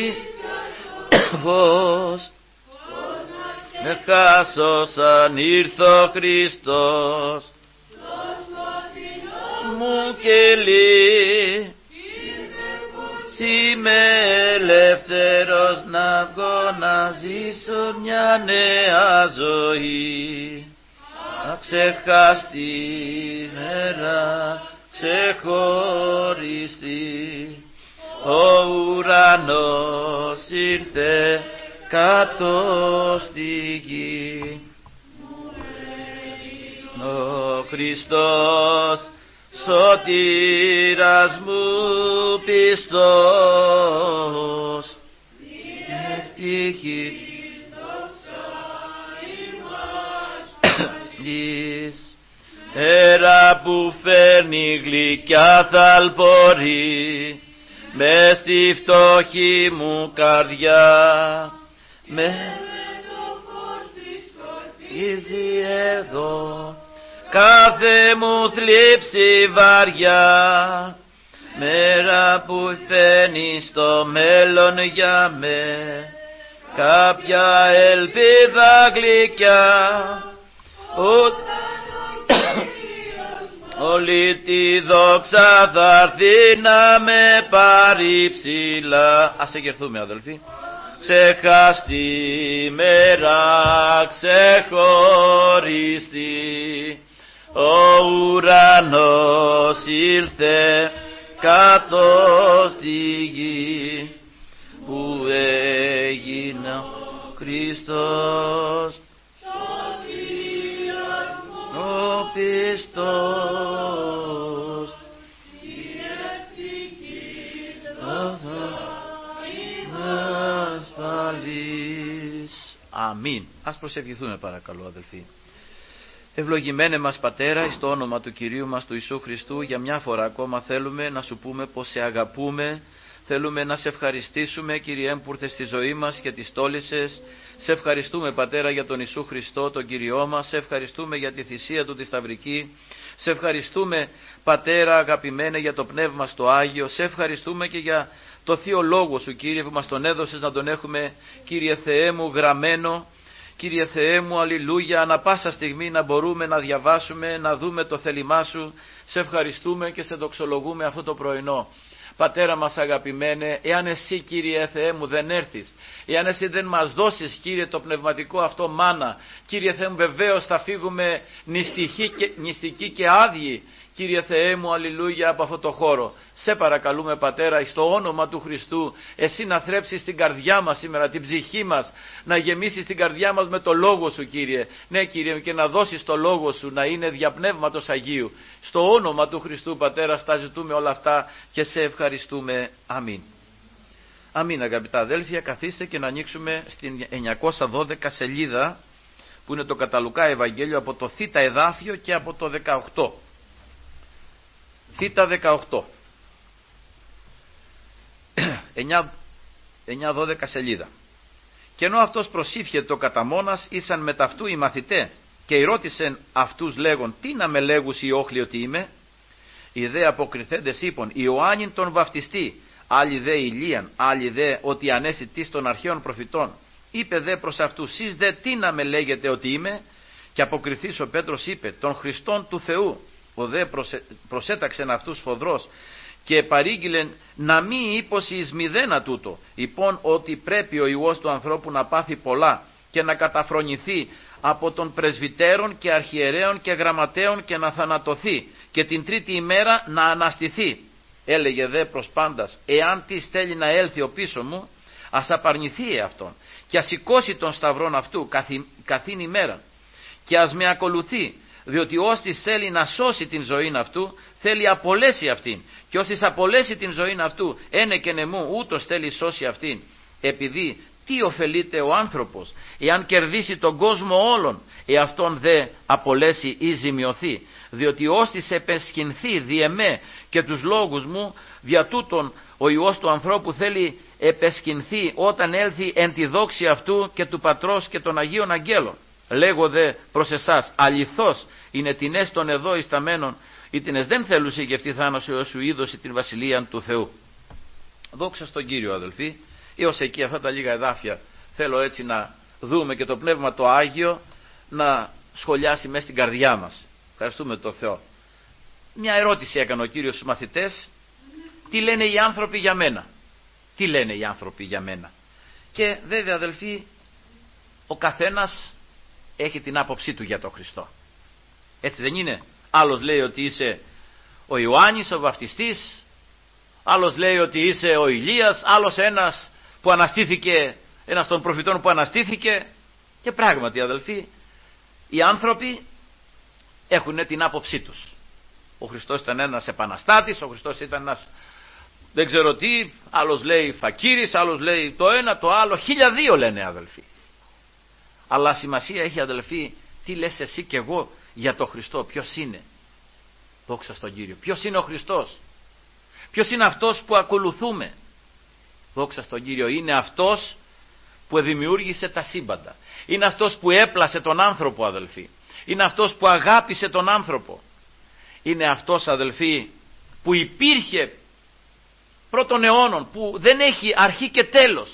αλήθως, με χάσω σαν ήρθε ο Χριστός, μου κελεί, είμαι ελεύθερος να βγω να ζήσω μια νέα ζωή, αξεχαστή μέρα ξεχωριστή, ο ουρανός ήρθε κάτω στη γη, ο Χριστός σωτήρας μου πιστός, ευτυχής έρα που φέρνει γλυκιά θαλπορή μες στη φτωχή μου καρδιά, με το φως της σκορπίζει εδώ κάθε μου θλίψη βαριά, μέρα που φαίνει στο μέλλον για με κάποια ελπίδα γλυκιά, όλη τη δόξα θα έρθει να με πάρει ψηλά. Ας εγερθούμε αδελφοί. Ξεχαστή μέρα ξεχωριστή, ο ουρανός ήρθε κάτω στη γη, που έγινε ο Χριστός ο πιστός, ασφαλής. Αμήν. Ας προσευχηθούμε παρακαλώ αδελφοί. Ευλογημένε μας Πατέρα, εις το όνομα του Κυρίου μας του Ιησού Χριστού, για μια φορά ακόμα θέλουμε να σου πούμε πως σε αγαπούμε, Θέλουμε να σε ευχαριστήσουμε, Κύριε που ήρθες στη ζωή μας και τις τόλισες. Σε ευχαριστούμε, Πατέρα, για τον Ιησού Χριστό, τον Κύριό μας. Σε ευχαριστούμε για τη θυσία του τη σταυρική. Σε ευχαριστούμε, Πατέρα αγαπημένε, για το Πνεύμα στο Άγιο. Σε ευχαριστούμε και για το Θείο Λόγο Σου, Κύριε, που μας τον έδωσες να τον έχουμε, Κύριε Θεέ μου, γραμμένο. Κύριε Θεέ μου, αλληλούια, ανα πάσα στιγμή να μπορούμε να διαβάσουμε, να δούμε το θέλημά Σου. Σε ευχαριστούμε και σε δοξολογούμε αυτό το πρωινό. Πατέρα μας αγαπημένε, εάν Εσύ, Κύριε Θεέ μου, δεν έρθεις, εάν Εσύ δεν μας δώσεις, Κύριε, το πνευματικό αυτό μάνα, Κύριε Θεέ μου, βεβαίως θα φύγουμε νηστικοί και άδειοι, Κύριε Θεέ μου, αλληλούια, από αυτό το χώρο. Σε παρακαλούμε, Πατέρα, στο όνομα του Χριστού, Εσύ να θρέψεις την καρδιά μας σήμερα, την ψυχή μας, να γεμίσεις την καρδιά μας με το Λόγο Σου, Κύριε. Ναι, Κύριε, και να δώσεις το Λόγο Σου να είναι διαπνεύματος Αγίου. Στο όνομα του Χριστού, Πατέρα, στα ζητούμε όλα αυτά και σε ευχαριστούμε. Αμήν. Αμήν, αγαπητά αδέλφια, καθίστε και να ανοίξουμε στην 912 σελίδα, που είναι το Καταλουκά Ευαγγέλιο, από το Θ εδάφιο και από το 18. Θ 18. 9-12 σελίδα. Και ενώ αυτός προσήφιε το καταμόνας, ήσαν με ταυτού οι μαθητέ, και ρώτησεν αυτούς λέγον, τι να με λέγους οι όχλοι ότι είμαι? Οι δε αποκριθέντες είπον, Ιωάννην τον βαφτιστή, άλλοι δε Ηλίαν, άλλοι δε ότι ανέστη της των αρχαίων προφητών. Είπε δε προς αυτούς, σεις δε τι να με λέγετε ότι είμαι? Και αποκριθείς ο Πέτρος είπε, τον Χριστόν του Θεού. Ο δε προσέταξεν αυτούς φοδρός και παρήγγειλεν να μη ύπωση εις μηδένα τούτο, υπόν ότι πρέπει ο Υιός του ανθρώπου να πάθει πολλά και να καταφρονηθεί από των πρεσβυτέρων και αρχιερέων και γραμματέων και να θανατωθεί και την τρίτη ημέρα να αναστηθεί. Έλεγε δε προς πάντας, εάν τι θέλει να έλθει ο πίσω μου, ας απαρνηθεί αυτόν και ας σηκώσει τον σταυρόν αυτού καθήν ημέρα και ας με ακολουθεί. Διότι όστις θέλει να σώσει την ζωή αυτού, θέλει απολέσει αυτήν. Και όστις απολέσει την ζωή αυτού, ένε και νεμού, ούτως θέλει σώσει αυτήν. Επειδή τι ωφελείται ο άνθρωπος, εάν κερδίσει τον κόσμο όλον, εαυτόν δε απολέσει ή ζημιωθεί. Διότι όστις επεσχυνθεί δι' εμέ και τους λόγους μου, δια τούτον ο Υιός του ανθρώπου θέλει επεσχυνθεί όταν έλθει εν τη δόξη αυτού και του Πατρός και των Αγίων Αγγέλων. Λέγω δε προς εσάς, αληθώς είναι τινές των εδώ ισταμένων, ή τινές δεν θέλουσι και αυτή θάνωση όσου είδωση την βασιλεία του Θεού. Δόξα στον Κύριο, αδελφοί. Έως εκεί αυτά τα λίγα εδάφια θέλω έτσι να δούμε και το Πνεύμα το Άγιο να σχολιάσει μέσα στην καρδιά μας. Ευχαριστούμε τον Θεό. Μια ερώτηση έκανε ο Κύριος στους μαθητές. Τι λένε οι άνθρωποι για μένα? Τι λένε οι άνθρωποι για μένα? Και βέβαια, αδελφοί, ο καθένας έχει την άποψή του για τον Χριστό. Έτσι δεν είναι? Άλλος λέει ότι είσαι ο Ιωάννης ο βαφτιστής, άλλος λέει ότι είσαι ο Ηλίας, άλλος ένας που αναστήθηκε, ένας των προφητών που αναστήθηκε. Και πράγματι, αδελφοί, οι άνθρωποι έχουν την άποψή τους. Ο Χριστός ήταν ένας επαναστάτης, ο Χριστός ήταν ένας δεν ξέρω τι, άλλος λέει φακύρης, άλλος λέει το ένα, το άλλο, 1002 λένε, αδελφοί. Αλλά σημασία έχει, αδελφοί, τι λες εσύ και εγώ για τον Χριστό, ποιος είναι? Δόξα στον Κύριο. Ποιος είναι ο Χριστός? Ποιος είναι αυτός που ακολουθούμε? Δόξα στον Κύριο. Είναι αυτός που δημιούργησε τα σύμπαντα. Είναι αυτός που έπλασε τον άνθρωπο, αδελφοί. Είναι αυτός που αγάπησε τον άνθρωπο. Είναι αυτός, αδελφοί, που υπήρχε πρώτων αιώνων, που δεν έχει αρχή και τέλος.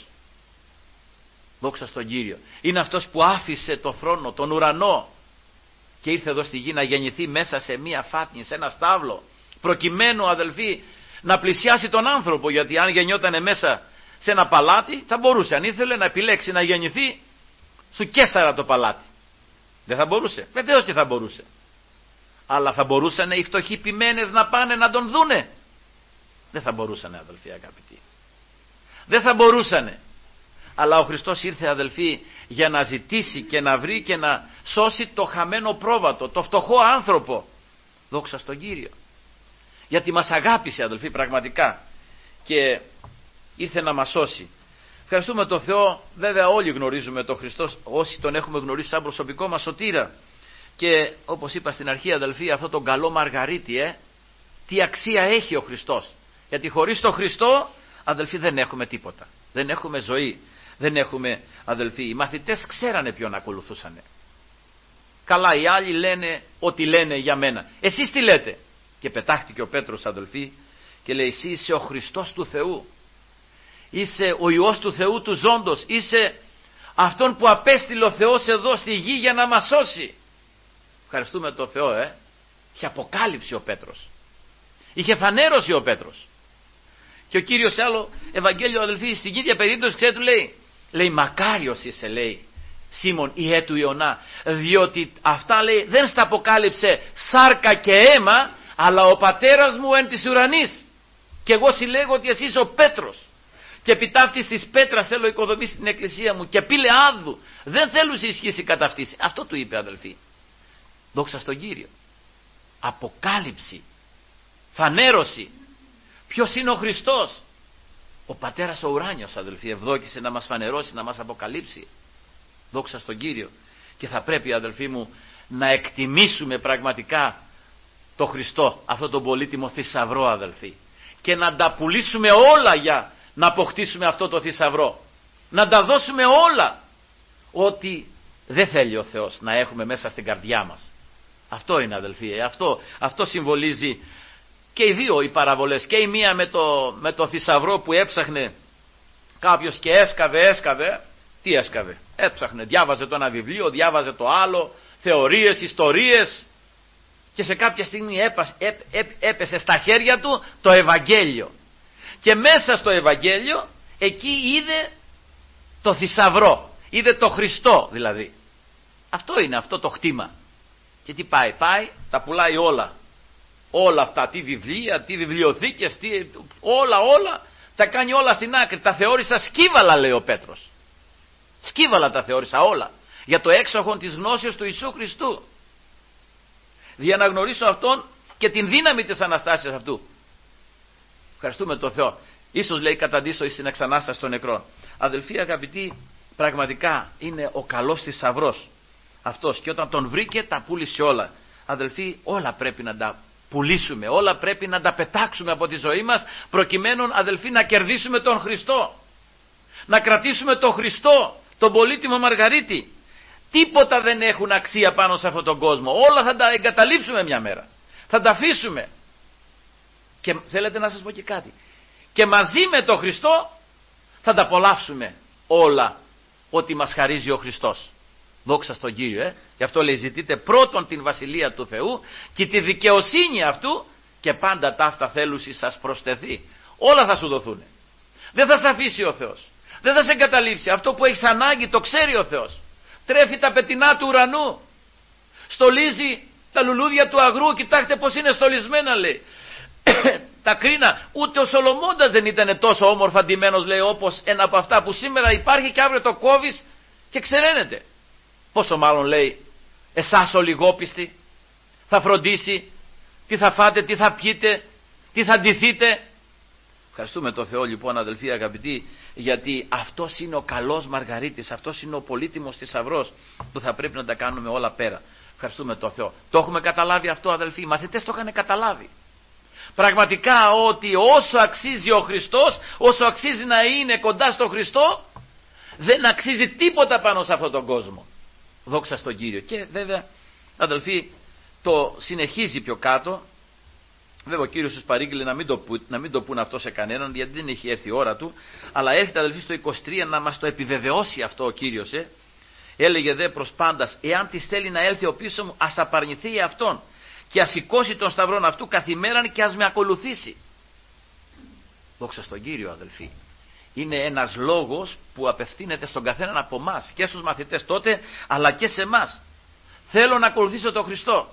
Δόξα στον Κύριο. Είναι αυτός που άφησε το θρόνο, τον ουρανό, και ήρθε εδώ στη γη να γεννηθεί μέσα σε μία φάτνη, σε ένα στάβλο, προκειμένου, αδελφοί, να πλησιάσει τον άνθρωπο. Γιατί αν γεννιότανε μέσα σε ένα παλάτι, θα μπορούσε, αν ήθελε, να επιλέξει να γεννηθεί στου Καίσαρα το παλάτι. Δεν θα μπορούσε? Βεβαίως και θα μπορούσε. Αλλά θα μπορούσαν οι φτωχοί ποιμένες να πάνε να τον δούνε? Δεν θα μπορούσαν, αδελφοί αγαπητοί. Δεν θα μπορούσανε. Αλλά ο Χριστός ήρθε, αδελφοί, για να ζητήσει και να βρει και να σώσει το χαμένο πρόβατο, το φτωχό άνθρωπο. Δόξα στον Κύριο. Γιατί μας αγάπησε, αδελφοί, πραγματικά, και ήρθε να μας σώσει. Ευχαριστούμε τον Θεό. Βέβαια όλοι γνωρίζουμε τον Χριστό, όσοι τον έχουμε γνωρίσει σαν προσωπικό μας σωτήρα. Και όπως είπα στην αρχή, αδελφοί, αυτό τον καλό μαργαρίτη, τι αξία έχει ο Χριστός. Γιατί χωρίς τον Χριστό αδελφοί, δεν έχουμε τίποτα. Δεν έχουμε ζωή. Δεν έχουμε, αδελφοί. Οι μαθητές ξέρανε ποιον ακολουθούσανε. Καλά, οι άλλοι λένε ό,τι λένε για μένα. Εσείς τι λέτε? Και πετάχτηκε ο Πέτρος, αδελφοί, και λέει, εσύ είσαι ο Χριστός του Θεού. Είσαι ο Υιός του Θεού του ζώντος. Είσαι αυτόν που απέστειλε ο Θεός εδώ στη γη για να μας σώσει. Ευχαριστούμε τον Θεό, Είχε αποκάλυψει ο Πέτρος. Είχε φανέρωση ο Πέτρος. Και ο Κύριος σε άλλο Ευαγγέλιο, αδελφοί, στην ίδια περίπτωση, ξέρετε, λέει μακάριος είσαι, λέει, Σίμων ιέ του Ιωνά, διότι αυτά, λέει, δεν στα αποκάλυψε σάρκα και αίμα, αλλά ο πατέρας μου εν της ουρανής. Και εγώ συλλέγω ότι εσύ είσαι ο Πέτρος, και επί ταύτης της πέτρας θέλω οικοδομήσει την εκκλησία μου, και πήλε άδου δεν θέλω ισχύσει κατά αυτής. Αυτό του είπε, αδελφοί. Δόξα στον Κύριο. Αποκάλυψη, φανέρωση. Ποιος είναι ο Χριστός? Ο Πατέρας ο ουράνιος, αδελφοί, ευδόκησε να μας φανερώσει, να μας αποκαλύψει. Δόξα στον Κύριο. Και θα πρέπει, αδελφοί μου, να εκτιμήσουμε πραγματικά το Χριστό, αυτό τον πολύτιμο θησαυρό, αδελφοί, και να τα πουλήσουμε όλα για να αποκτήσουμε αυτό το θησαυρό, να τα δώσουμε όλα, ό,τι δεν θέλει ο Θεός να έχουμε μέσα στην καρδιά μας. Αυτό είναι, αδελφοί, αυτό συμβολίζει και οι δύο οι παραβολές, και η μία με το θησαυρό που έψαχνε κάποιος και έσκαβε. Τι έσκαβε? Έψαχνε, διάβαζε το ένα βιβλίο, διάβαζε το άλλο, θεωρίες, ιστορίες, και σε κάποια στιγμή έπεσε στα χέρια του το Ευαγγέλιο, και μέσα στο Ευαγγέλιο εκεί είδε το θησαυρό, είδε το Χριστό δηλαδή. Αυτό είναι αυτό το χτήμα. Και τι πάει? Τα πουλάει όλα αυτά, τι βιβλία, τι βιβλιοθήκες, όλα τα κάνει όλα στην άκρη. Τα θεώρησα σκύβαλα, λέει ο Πέτρος. Σκύβαλα τα θεώρησα όλα, για το έξοχον της γνώσεως του Ιησού Χριστού, για να γνωρίσω Αυτόν και την δύναμη της Αναστάσεως Αυτού. Ευχαριστούμε τον Θεό. Ίσως, λέει, καταντήσω εις την εξανάσταση των νεκρών. Αδελφοί αγαπητοί, πραγματικά είναι ο καλός θησαυρός αυτός, και όταν τον βρήκε τα πούλησε όλα. Αδελφοί, όλα πρέπει να τα πουλήσουμε, όλα πρέπει να τα πετάξουμε από τη ζωή μας, προκειμένου, αδελφοί, να κερδίσουμε τον Χριστό, να κρατήσουμε τον Χριστό, τον πολύτιμο Μαργαρίτη. Τίποτα δεν έχουν αξία πάνω σε αυτόν τον κόσμο. Όλα θα τα εγκαταλείψουμε μια μέρα. Θα τα αφήσουμε. Και θέλετε να σας πω και κάτι. Και μαζί με τον Χριστό θα τα απολαύσουμε όλα ό,τι μας χαρίζει ο Χριστός. Δόξα στον Κύριο. Γι' αυτό λέει, ζητείτε πρώτον την βασιλεία του Θεού και τη δικαιοσύνη αυτού, και πάντα ταύτα θέλουσι σας προσθεθεί. Όλα θα σου δοθούν. Δεν θα σε αφήσει ο Θεός. Δεν θα σε εγκαταλείψει. Αυτό που έχεις ανάγκη το ξέρει ο Θεός. Τρέφει τα πετεινά του ουρανού. Στολίζει τα λουλούδια του αγρού. Κοιτάξτε πως είναι στολισμένα, λέει. Τα κρίνα. Ούτε ο Σολομώντας δεν ήταν τόσο όμορφα ντυμένος, λέει, όπως ένα από αυτά που σήμερα υπάρχει, και αύριο το κόβεις και ξεραίνεται. Πόσο μάλλον, λέει, εσάς ο λιγόπιστοι, θα φροντίσει τι θα φάτε, τι θα πιείτε, τι θα ντυθείτε. Ευχαριστούμε τον Θεό, λοιπόν, αδελφοί αγαπητοί, γιατί αυτός είναι ο καλός Μαργαρίτης, αυτός είναι ο πολύτιμος θησαυρός που θα πρέπει να τα κάνουμε όλα πέρα. Ευχαριστούμε τον Θεό. Το έχουμε καταλάβει αυτό, αδελφοί? Οι μαθητές το είχαν καταλάβει. Πραγματικά ότι όσο αξίζει ο Χριστός, όσο αξίζει να είναι κοντά στο Χριστό, δεν αξίζει τίποτα πάνω σε αυτόν τον κόσμο. Δόξα στον Κύριο. Και βέβαια, αδελφοί, το συνεχίζει πιο κάτω. Βέβαια ο Κύριος τους παρήγγειλε να μην το πούν αυτό σε κανέναν, γιατί δεν έχει έρθει η ώρα του. Αλλά έρχεται, αδελφοί, στο 23 να μας το επιβεβαιώσει αυτό ο Κύριος. Έλεγε δε προς πάντας, εάν της θέλει να έλθει ο πίσω μου, ας απαρνηθεί αυτόν και ας σηκώσει τον σταυρόν αυτού καθημέραν και ας με ακολουθήσει. Δόξα στον Κύριο, αδελφοί. Είναι ένας λόγος που απευθύνεται στον καθέναν από εμάς, και στους μαθητές τότε, αλλά και σε εμάς. Θέλω να ακολουθήσω τον Χριστό.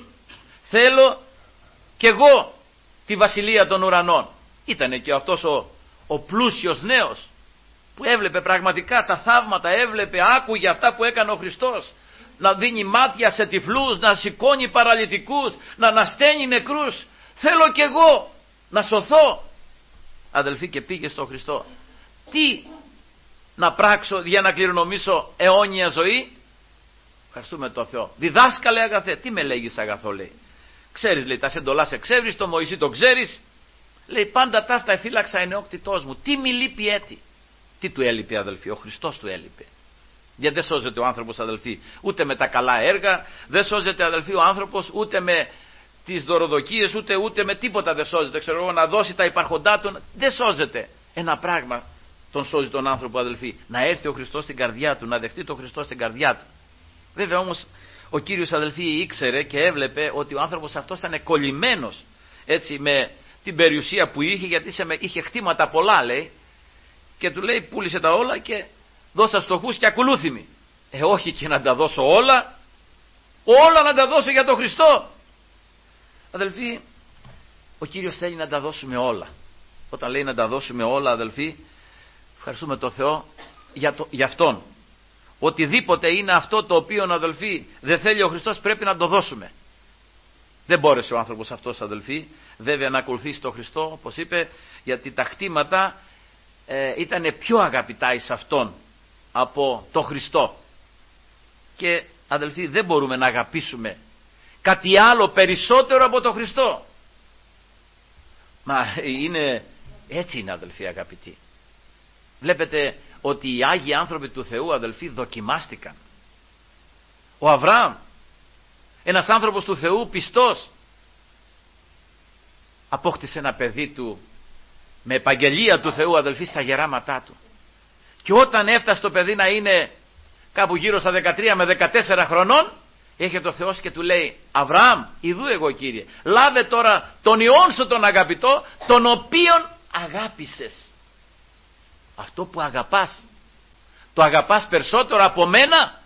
Θέλω κι εγώ τη βασιλεία των ουρανών. Ήτανε και αυτός ο πλούσιος νέος που έβλεπε πραγματικά τα θαύματα, άκουγε αυτά που έκανε ο Χριστός. Να δίνει μάτια σε τυφλούς, να σηκώνει παραλυτικούς, να ανασταίνει νεκρούς. Θέλω κι εγώ να σωθώ. Αδελφοί, και πήγε στον Χριστό. Τι να πράξω για να κληρονομήσω αιώνια ζωή? Ευχαριστούμε τον Θεό. Διδάσκαλε αγαθέ. Τι με λέγεις αγαθό, λέει? Ξέρεις, λέει, τα σεντολά σε ξέρεις, το Μωυσή το ξέρεις. Λέει πάντα ταύτα εφύλαξα ενεόκτητός μου. Τι μη λείπει έτη. Τι του έλειπε αδελφοί? Ο Χριστός του έλειπε. Γιατί δεν σώζεται ο άνθρωπος αδελφοί ούτε με τα καλά έργα, δεν σώζεται αδελφοί ο άνθρωπος ούτε με τις δωροδοκίες, ούτε με τίποτα δεν σώζεται. Ξέρω εγώ, να δώσει τα υπαρχοντά του, δεν σώζεται. Ένα πράγμα τον σώζει τον άνθρωπο αδελφοί, να έρθει ο Χριστός στην καρδιά του, να δεχτεί τον Χριστό στην καρδιά του. Βέβαια όμως ο Κύριος αδελφοί ήξερε και έβλεπε ότι ο άνθρωπος αυτός ήταν κολλημένος έτσι με την περιουσία που είχε, γιατί είχε χτήματα πολλά λέει, και του λέει πούλησε τα όλα και δώσα στοχούς και ακολούθημη. Όχι και να τα δώσω όλα να τα δώσω για τον Χριστό. Αδελφοί, ο Κύριος θέλει να τα δώσουμε όλα. Όταν λέει να τα δώσουμε όλα αδελφοί, ευχαριστούμε τον Θεό για Αυτόν. Οτιδήποτε είναι αυτό το οποίο αδελφοί δεν θέλει ο Χριστός πρέπει να το δώσουμε. Δεν μπόρεσε ο άνθρωπος αυτός αδελφοί βέβαια να ακολουθήσει τον Χριστό, όπως είπε, γιατί τα χτήματα ήταν πιο αγαπητά εις Αυτόν από το Χριστό. Και αδελφοί δεν μπορούμε να αγαπήσουμε κάτι άλλο περισσότερο από το Χριστό. Μα είναι έτσι, είναι αδελφοί αγαπητοί. Βλέπετε ότι οι Άγιοι άνθρωποι του Θεού αδελφοί δοκιμάστηκαν. Ο Αβραάμ, ένας άνθρωπος του Θεού πιστός, απόκτησε ένα παιδί του με επαγγελία του Θεού αδελφοί στα γεράματά του. Και όταν έφτασε το παιδί να είναι κάπου γύρω στα 13 με 14 χρονών, έρχεται ο Θεός και του λέει Αβραάμ, ιδού εγώ Κύριε, λάβε τώρα τον Υιόν σου τον αγαπητό, τον οποίον αγάπησες. Αυτό που αγαπάς, το αγαπάς περισσότερο από μένα?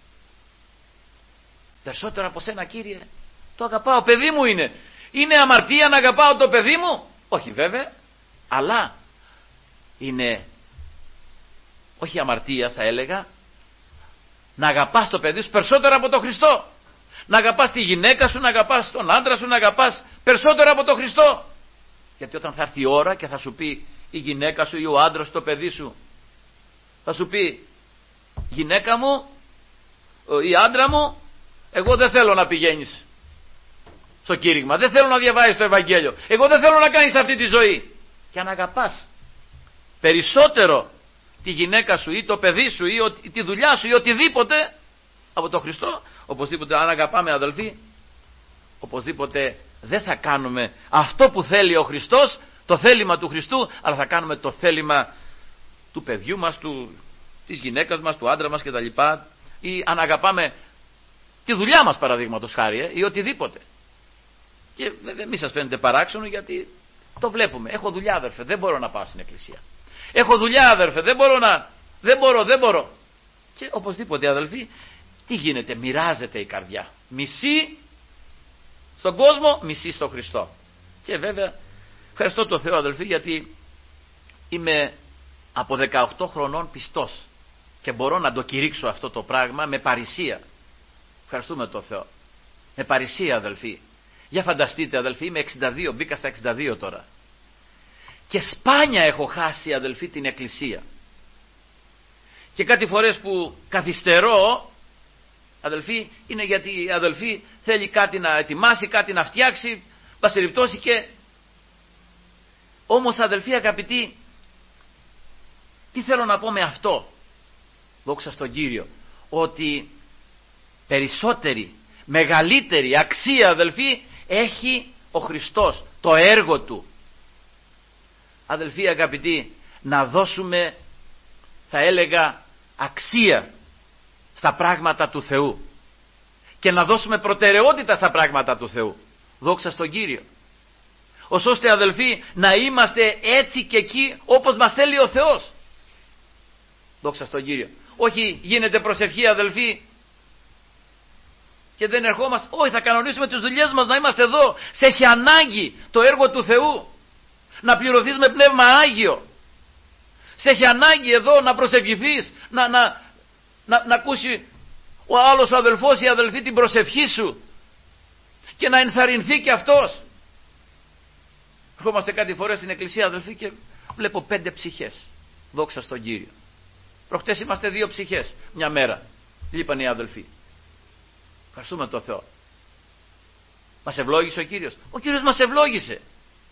Περισσότερο από σένα Κύριε? Το αγαπάω, παιδί μου είναι. Είναι αμαρτία να αγαπάω το παιδί μου? Όχι βέβαια, αλλά είναι όχι αμαρτία θα έλεγα να αγαπάς το παιδί σου περισσότερο από τον Χριστό. Να αγαπάς τη γυναίκα σου, να αγαπάς τον άντρα σου, να αγαπάς περισσότερο από τον Χριστό. Γιατί όταν θα έρθει η ώρα και θα σου πει η γυναίκα σου ή ο άντρας σου, το παιδί σου, θα σου πει γυναίκα μου ή άντρα μου, εγώ δεν θέλω να πηγαίνεις στο κήρυγμα, δεν θέλω να διαβάζεις το Ευαγγέλιο, εγώ δεν θέλω να κάνεις αυτή τη ζωή. Και αν αγαπάς περισσότερο τη γυναίκα σου ή το παιδί σου ή τη δουλειά σου ή οτιδήποτε από τον Χριστό, οπωσδήποτε αν αγαπάμε αδελφοί, οπωσδήποτε δεν θα κάνουμε αυτό που θέλει ο Χριστός, το θέλημα του Χριστού, αλλά θα κάνουμε το θέλημα του παιδιού μας, της γυναίκας μας, του άντρα μας κτλ. Ή αν αγαπάμε τη δουλειά μας παραδείγματος χάρη ή οτιδήποτε. Και βέβαια μη σας φαίνεται παράξενο, γιατί το βλέπουμε. Έχω δουλειά αδερφέ, δεν μπορώ να πάω στην εκκλησία. Έχω δουλειά αδερφέ, δεν μπορώ. Και οπωσδήποτε αδελφοί, τι γίνεται? Μοιράζεται η καρδιά. Μισή στον κόσμο, μισή στον Χριστό. Και βέβαια ευχαριστώ τον Θεό αδελφοί, γιατί είμαι από 18 χρονών πιστός και μπορώ να το κηρύξω αυτό το πράγμα με παρησία. Ευχαριστούμε τον Θεό. Με παρησία αδελφοί. Για φανταστείτε αδελφοί, είμαι 62, μπήκα στα 62 τώρα. Και σπάνια έχω χάσει αδελφοί την εκκλησία. Και κάτι φορές που καθυστερώ αδελφοί, είναι γιατί αδελφοί θέλει κάτι να ετοιμάσει, κάτι να φτιάξει, πας περιπτώσει. Και όμως αδελφοί αγαπητοί, τι θέλω να πω με αυτό? Δόξα στον Κύριο, ότι περισσότερη, μεγαλύτερη αξία αδελφοί έχει ο Χριστός, το έργο Του. Αδελφοί αγαπητοί, να δώσουμε θα έλεγα αξία στα πράγματα του Θεού και να δώσουμε προτεραιότητα στα πράγματα του Θεού. Δόξα στον Κύριο. Ως ώστε αδελφοί να είμαστε έτσι και εκεί όπως μας θέλει ο Θεός. Δόξα στον Κύριο. Όχι γίνεται προσευχή αδελφοί και δεν ερχόμαστε. Όχι, θα κανονίσουμε τις δουλειές μας να είμαστε εδώ. Σε έχει ανάγκη το έργο του Θεού να πληρωθείς με πνεύμα Άγιο. Σε έχει ανάγκη εδώ να προσευχηθείς, να ακούσει ο άλλος αδελφός ή αδελφή την προσευχή σου και να ενθαρρυνθεί και αυτός. Ερχόμαστε κάτι φορές στην εκκλησία αδελφοί και βλέπω 5 ψυχές. Δόξα στον Κύριο. Προχτές είμαστε 2 ψυχές μια μέρα. Λείπαν οι αδελφοί. Ευχαριστούμε τον Θεό. Μας ευλόγησε ο Κύριος. Ο Κύριος μας ευλόγησε.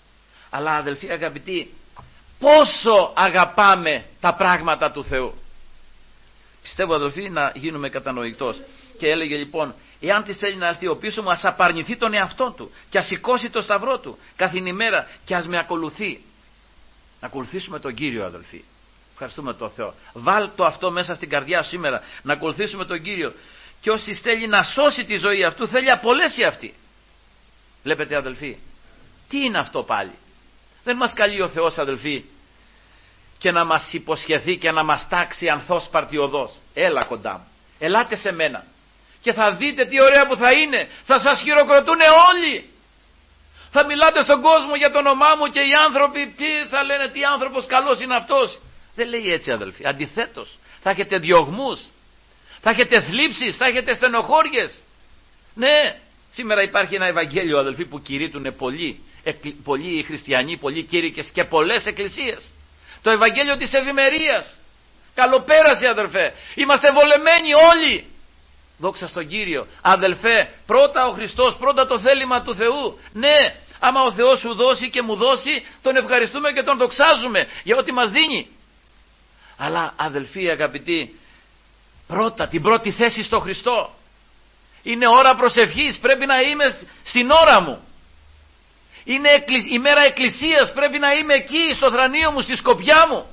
Αλλά αδελφοί αγαπητοί, πόσο αγαπάμε τα πράγματα του Θεού. Πιστεύω αδελφοί να γίνουμε κατανοητός. Και έλεγε λοιπόν, εάν της θέλει να έρθει ο πίσω μου, ας απαρνηθεί τον εαυτό του και ας σηκώσει το σταυρό του κάθε ημέρα και ας με ακολουθεί. Να ακολουθήσουμε τον Κύριο αδελφοί. Ευχαριστούμε τον Θεό. Βάλ το αυτό μέσα στην καρδιά σήμερα, να ακολουθήσουμε τον Κύριο. Και όσοι θέλει να σώσει τη ζωή αυτού, θέλει απολέσει αυτή. Βλέπετε αδελφοί, τι είναι αυτό πάλι? Δεν μας καλεί ο Θεός αδελφοί και να μας υποσχεθεί και να μας τάξει ανθόσπαρτη οδός. Έλα κοντά μου, ελάτε σε μένα και θα δείτε τι ωραία που θα είναι. Θα σας χειροκροτούν όλοι. Θα μιλάτε στον κόσμο για το όνομά μου και οι άνθρωποι τι θα λένε, τι άνθρωπος καλός είναι αυτός. Δεν λέει έτσι αδελφοί. Αντιθέτως, θα έχετε διωγμούς, θα έχετε θλίψεις, θα έχετε στενοχώριες. Ναι, σήμερα υπάρχει ένα Ευαγγέλιο αδελφοί που κηρύττουν πολλοί χριστιανοί, πολλοί κήρυκες και πολλές εκκλησίες. Το Ευαγγέλιο της ευημερίας. Καλοπέρασε αδελφέ. Είμαστε βολεμένοι όλοι. Δόξα στον Κύριο. Αδελφέ, πρώτα ο Χριστός, πρώτα το θέλημα του Θεού. Ναι, άμα ο Θεός σου δώσει και μου δώσει, τον ευχαριστούμε και τον δοξάζουμε για ό,τι μας δίνει. Αλλά αδελφοί αγαπητοί, πρώτα την πρώτη θέση στο Χριστό. Είναι ώρα προσευχής, πρέπει να είμαι στην ώρα μου. Είναι η μέρα εκκλησίας, πρέπει να είμαι εκεί στο θρανείο μου, στη σκοπιά μου.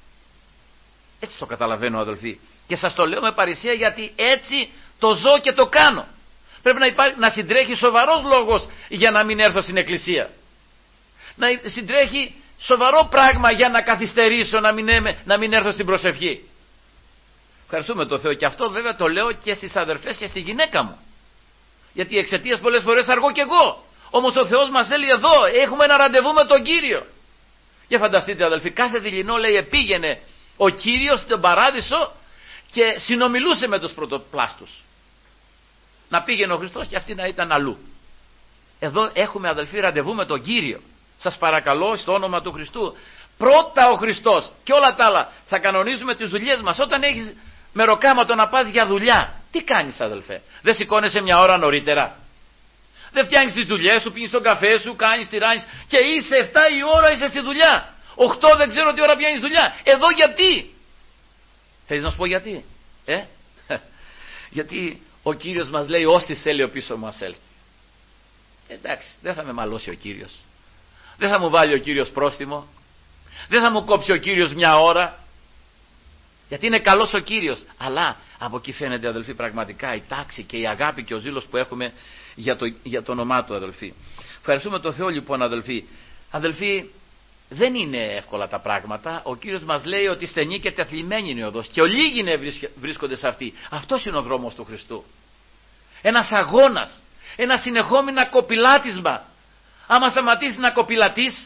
Έτσι το καταλαβαίνω αδελφοί. Και σας το λέω με παρησία γιατί έτσι το ζω και το κάνω. Πρέπει να συντρέχει σοβαρός λόγος για να μην έρθω στην εκκλησία. Να συντρέχει σοβαρό πράγμα για να καθυστερήσω, να μην έρθω στην προσευχή. Ευχαριστούμε τον Θεό. Και αυτό βέβαια το λέω και στις αδερφές και στη γυναίκα μου. Γιατί εξαιτίας πολλές φορές αργώ κι εγώ. Όμως ο Θεός μας θέλει εδώ. Έχουμε ένα ραντεβού με τον Κύριο. Και φανταστείτε αδελφοί, κάθε δειλινό λέει πήγαινε ο Κύριος στον παράδεισο και συνομιλούσε με τους πρωτοπλάστους. Να πήγαινε ο Χριστός και αυτοί να ήταν αλλού. Εδώ έχουμε αδελφοί ραντεβού με τον Κύριο. Σας παρακαλώ στο όνομα του Χριστού. Πρώτα ο Χριστός και όλα τα άλλα. Θα κανονίζουμε τις δουλειές μας. Όταν έχεις μεροκάματο να πας για δουλειά, τι κάνεις αδελφέ? Δεν σηκώνεσαι μια ώρα νωρίτερα? Δεν φτιάχνεις τις δουλειές σου, πίνεις τον καφέ σου, κάνεις, τυράνεις και είσαι 7 η ώρα είσαι στη δουλειά. 8 δεν ξέρω τι ώρα πιάνεις δουλειά. Εδώ γιατί? Θέλεις να σου πω γιατί? Γιατί ο Κύριος μας λέει όσοι θέλει ο πίσω μας έλθει. Εντάξει, δεν θα με μαλώσει ο Κύριος. Δεν θα μου βάλει ο Κύριος πρόστιμο. Δεν θα μου κόψει ο Κύριος μια ώρα. Γιατί είναι καλός ο Κύριος. Αλλά από εκεί φαίνεται αδελφοί πραγματικά η τάξη και η αγάπη και ο ζήλος που έχουμε για το όνομά του αδελφοί. Ευχαριστούμε τον Θεό λοιπόν αδελφοί. Αδελφοί, δεν είναι εύκολα τα πράγματα. Ο Κύριος μας λέει ότι στενή και τεθλιμμένη είναι η οδός και ολίγοι βρίσκονται σε αυτή. Αυτός είναι ο δρόμος του Χριστού. Ένας αγώνας, ένα συνεχόμενο κοπηλάτισμα. Άμα σταματήσεις να κοπηλατείς,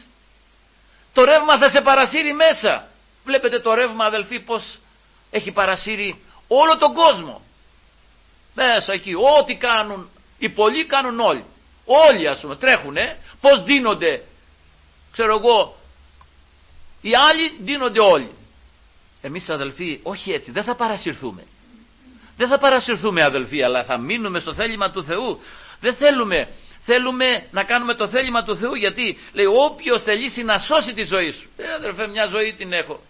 το ρεύμα θα σε παρασύρει μέσα. Βλέπετε το ρεύμα αδελφοί πως έχει παρασύρει όλο τον κόσμο. Μέσα εκεί ό,τι κάνουν οι πολλοί κάνουν όλοι. Όλοι ας πούμε τρέχουνε. Πως δίνονται, ξέρω εγώ, οι άλλοι δίνονται όλοι. Εμείς αδελφοί όχι έτσι, δεν θα παρασυρθούμε. Δεν θα παρασυρθούμε αδελφοί, αλλά θα μείνουμε στο θέλημα του Θεού. Δεν θέλουμε να κάνουμε το θέλημα του Θεού, γιατί λέει όποιος θελήσει να σώσει τη ζωή σου. Αδελφέ, μια ζωή την έχω.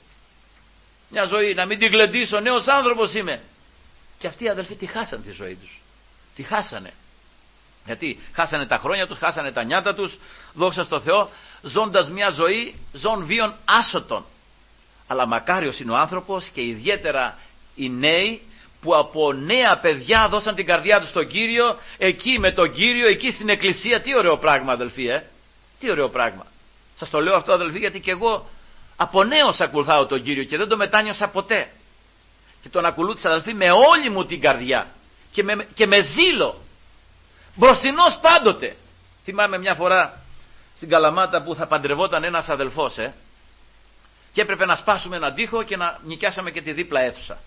Μια ζωή, να μην την γλεντήσω, νέος άνθρωπος είμαι. Και αυτοί οι αδελφοί τη χάσαν τη ζωή τους. Τη χάσανε. Γιατί χάσανε τα χρόνια τους, χάσανε τα νιάτα τους, δόξα στο Θεό, ζώντας μια ζωή, ζών βίων άσωτων. Αλλά μακάριος είναι ο άνθρωπος και ιδιαίτερα οι νέοι που από νέα παιδιά δώσαν την καρδιά τους στον Κύριο, εκεί με τον Κύριο, εκεί στην εκκλησία. Τι ωραίο πράγμα αδελφοί, τι ωραίο πράγμα. Σας το λέω αυτό αδελφοί γιατί και εγώ από νέος ακολουθάω τον Κύριο και δεν το μετάνιωσα ποτέ. Και τον ακολούθησα αδελφοί με όλη μου την καρδιά και με ζήλο. Μπροστινός πάντοτε. Θυμάμαι μια φορά στην Καλαμάτα που θα παντρευόταν ένας αδελφός και έπρεπε να σπάσουμε έναν τοίχο και να νοικιάσαμε και τη δίπλα αίθουσα.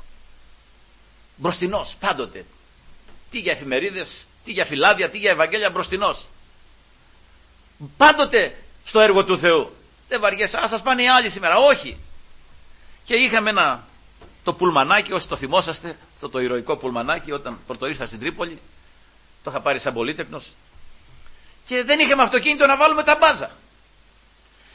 Μπροστινός πάντοτε. Τι για εφημερίδες, τι για φυλάδια, τι για Ευαγγέλια, μπροστινός. Πάντοτε στο έργο του Θεού. Δεν βαριέσαι, σας πάνε οι άλλοι σήμερα. Όχι. Και είχαμε το πουλμανάκι, όσοι το θυμόσαστε, αυτό το ηρωικό πουλμανάκι όταν πρωτοήρθα στην Τρίπολη. Το είχα πάρει σαν πολύτεκνος. Και δεν είχαμε αυτοκίνητο να βάλουμε τα μπάζα.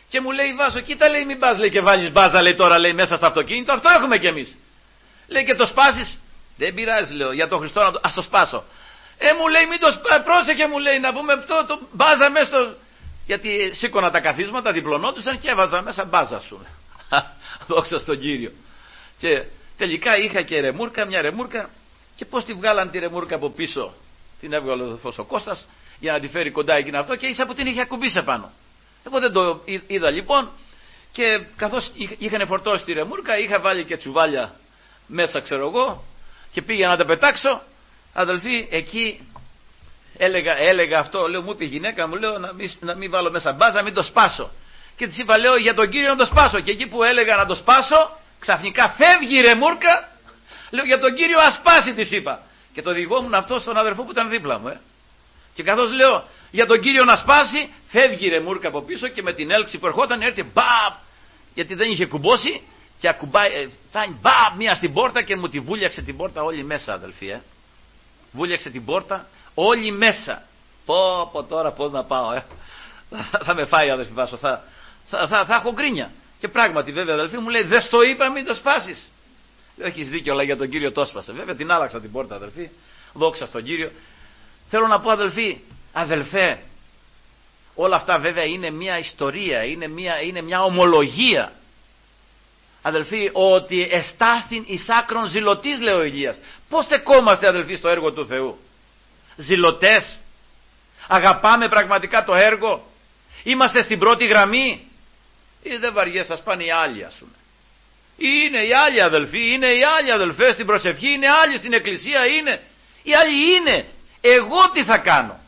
Και μου λέει Βάσο, κοίτα λέει, μην πας λέει και βάλεις μπάζα λέει τώρα λέει μέσα στο αυτοκίνητο, αυτό έχουμε κι εμείς. Λέει και το σπάσεις. Δεν πειράζει λέω, για τον Χριστό ας το σπάσω. Μου λέει μην το σπάσω, πρόσεχε μου λέει, να πούμε αυτό το μπάζα μέσα στο... Γιατί σήκωνα τα καθίσματα, διπλωνόντουσαν και έβαζα μέσα μπάζα σου. Δόξα στον Κύριο. Και τελικά είχα και ρεμούρκα, μια ρεμούρκα, και πώς τη βγάλαν τη ρεμούρκα από πίσω, την έβγαλε ο Κώστας για να τη φέρει κοντά εκείνο αυτό, και ίσα που την είχε ακουμπήσει πάνω. Εγώ δεν το είδα λοιπόν, και καθώς είχαν φορτώσει τη ρεμούρκα, είχα βάλει και τσουβάλια μέσα ξέρω εγώ, και πήγα να τα πετάξω. Αδελφοί, εκεί έλεγα αυτό, λέω, μου είπε η γυναίκα μου, λέω, να μην βάλω μέσα μπάζα, μην το σπάσω. Και της είπα, λέω, για τον Κύριο να το σπάσω. Και εκεί που έλεγα να το σπάσω, ξαφνικά φεύγει η ρεμούρκα. Λέω, για τον Κύριο ας σπάσει, της είπα. Και το διηγόμουν αυτό στον αδερφό που ήταν δίπλα μου. Και καθώς λέω, για τον Κύριο να σπάσει, φεύγει η ρεμούρκα από πίσω, και με την έλξη που ερχόταν έρθει μπαμ, γιατί δεν είχε κουμπώσει, και ακουμπάει, φτάνει μπαμ μία στην πόρτα, και μου τη βούλιαξε την πόρτα όλη μέσα, αδελφοί. Βούλιαξε την πόρτα όλη μέσα. Πω τώρα πώς να πάω, θα με φάει αδελφή Βάσο, θα έχω γκρίνια. Και πράγματι βέβαια αδελφή μου λέει, δεν στο είπα μην το σπάσεις. Λέω, έχεις δίκιο, αλλά για τον Κύριο το σπάσε. Βέβαια την άλλαξα την πόρτα αδελφή, δόξα στον Κύριο. Θέλω να πω αδελφέ, όλα αυτά βέβαια είναι μια ιστορία, είναι μια ομολογία, αδελφοί, ότι εστάθην εις άκρον ζηλωτής, λέει ο Ηλίας. Πώς στεκόμαστε αδελφοί στο έργο του Θεού? Ζηλωτές? Αγαπάμε πραγματικά το έργο? Είμαστε στην πρώτη γραμμή? Ή δεν βαριές, σας πάνε οι άλλοι, ας πούμε. Είναι οι άλλοι αδελφοί, είναι οι άλλοι αδελφές στην προσευχή, είναι άλλοι στην εκκλησία, είναι οι άλλοι είναι. Εγώ τι θα κάνω?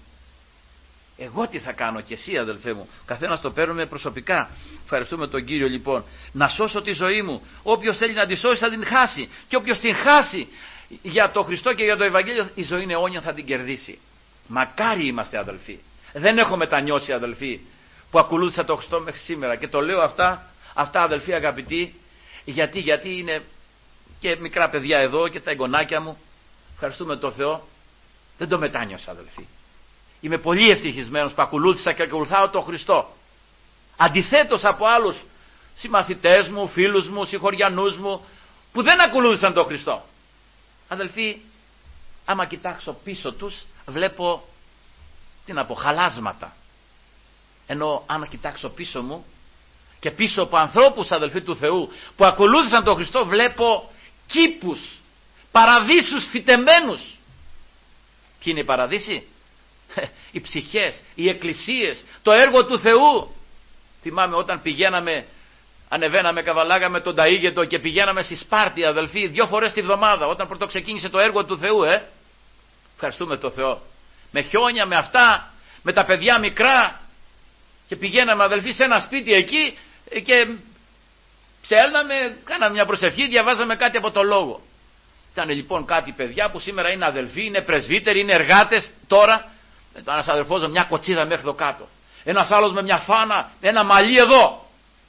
Εγώ τι θα κάνω? Και εσύ αδελφέ μου, καθένας το παίρνουμε προσωπικά. Ευχαριστούμε τον Κύριο λοιπόν. Να σώσω τη ζωή μου. Όποιος θέλει να τη σώσει θα την χάσει. Και όποιος την χάσει για το Χριστό και για το Ευαγγέλιο, η ζωή είναι αιώνια, θα την κερδίσει. Μακάρι είμαστε αδελφοί. Δεν έχω μετανιώσει αδελφοί που ακολούθησα το Χριστό μέχρι σήμερα. Και το λέω αυτά αδελφοί αγαπητοί, γιατί είναι και μικρά παιδιά εδώ και τα εγγονάκια μου. Ευχαριστούμε τον Θεό. Δεν το μετάνιωσα αδελφοί. Είμαι πολύ ευτυχισμένος που ακολούθησα και ακολουθάω τον Χριστό. Αντιθέτως από άλλους συμμαθητές μου, φίλους μου, συγχωριανούς μου που δεν ακολούθησαν τον Χριστό. Αδελφοί, άμα κοιτάξω πίσω τους βλέπω, τι να πω, χαλάσματα. Ενώ άμα κοιτάξω πίσω μου και πίσω από ανθρώπους αδελφοί του Θεού που ακολούθησαν τον Χριστό, βλέπω κήπους, παραδείσους φυτεμένους. Ποιοι είναι οι παραδείσοι? Οι ψυχές, οι εκκλησίες, το έργο του Θεού. Θυμάμαι όταν ανεβαίναμε, καβαλάγαμε τον Ταΐγετο και πηγαίναμε στη Σπάρτη αδελφοί 2 φορές τη βδομάδα, όταν πρωτοξεκίνησε το έργο του Θεού. Ευχαριστούμε τον Θεό. Με χιόνια, με αυτά, με τα παιδιά μικρά, και πηγαίναμε αδελφοί σε ένα σπίτι εκεί και ψέλναμε, κάναμε μια προσευχή, διαβάζαμε κάτι από το Λόγο. Ήταν λοιπόν κάτι παιδιά που σήμερα είναι αδελφοί, είναι πρεσβύτεροι, είναι εργάτες τώρα. Ένας αδελφός με μια κοτσίδα μέχρι εδώ κάτω. Ένας άλλος με μια φάνα, ένα μαλλί εδώ.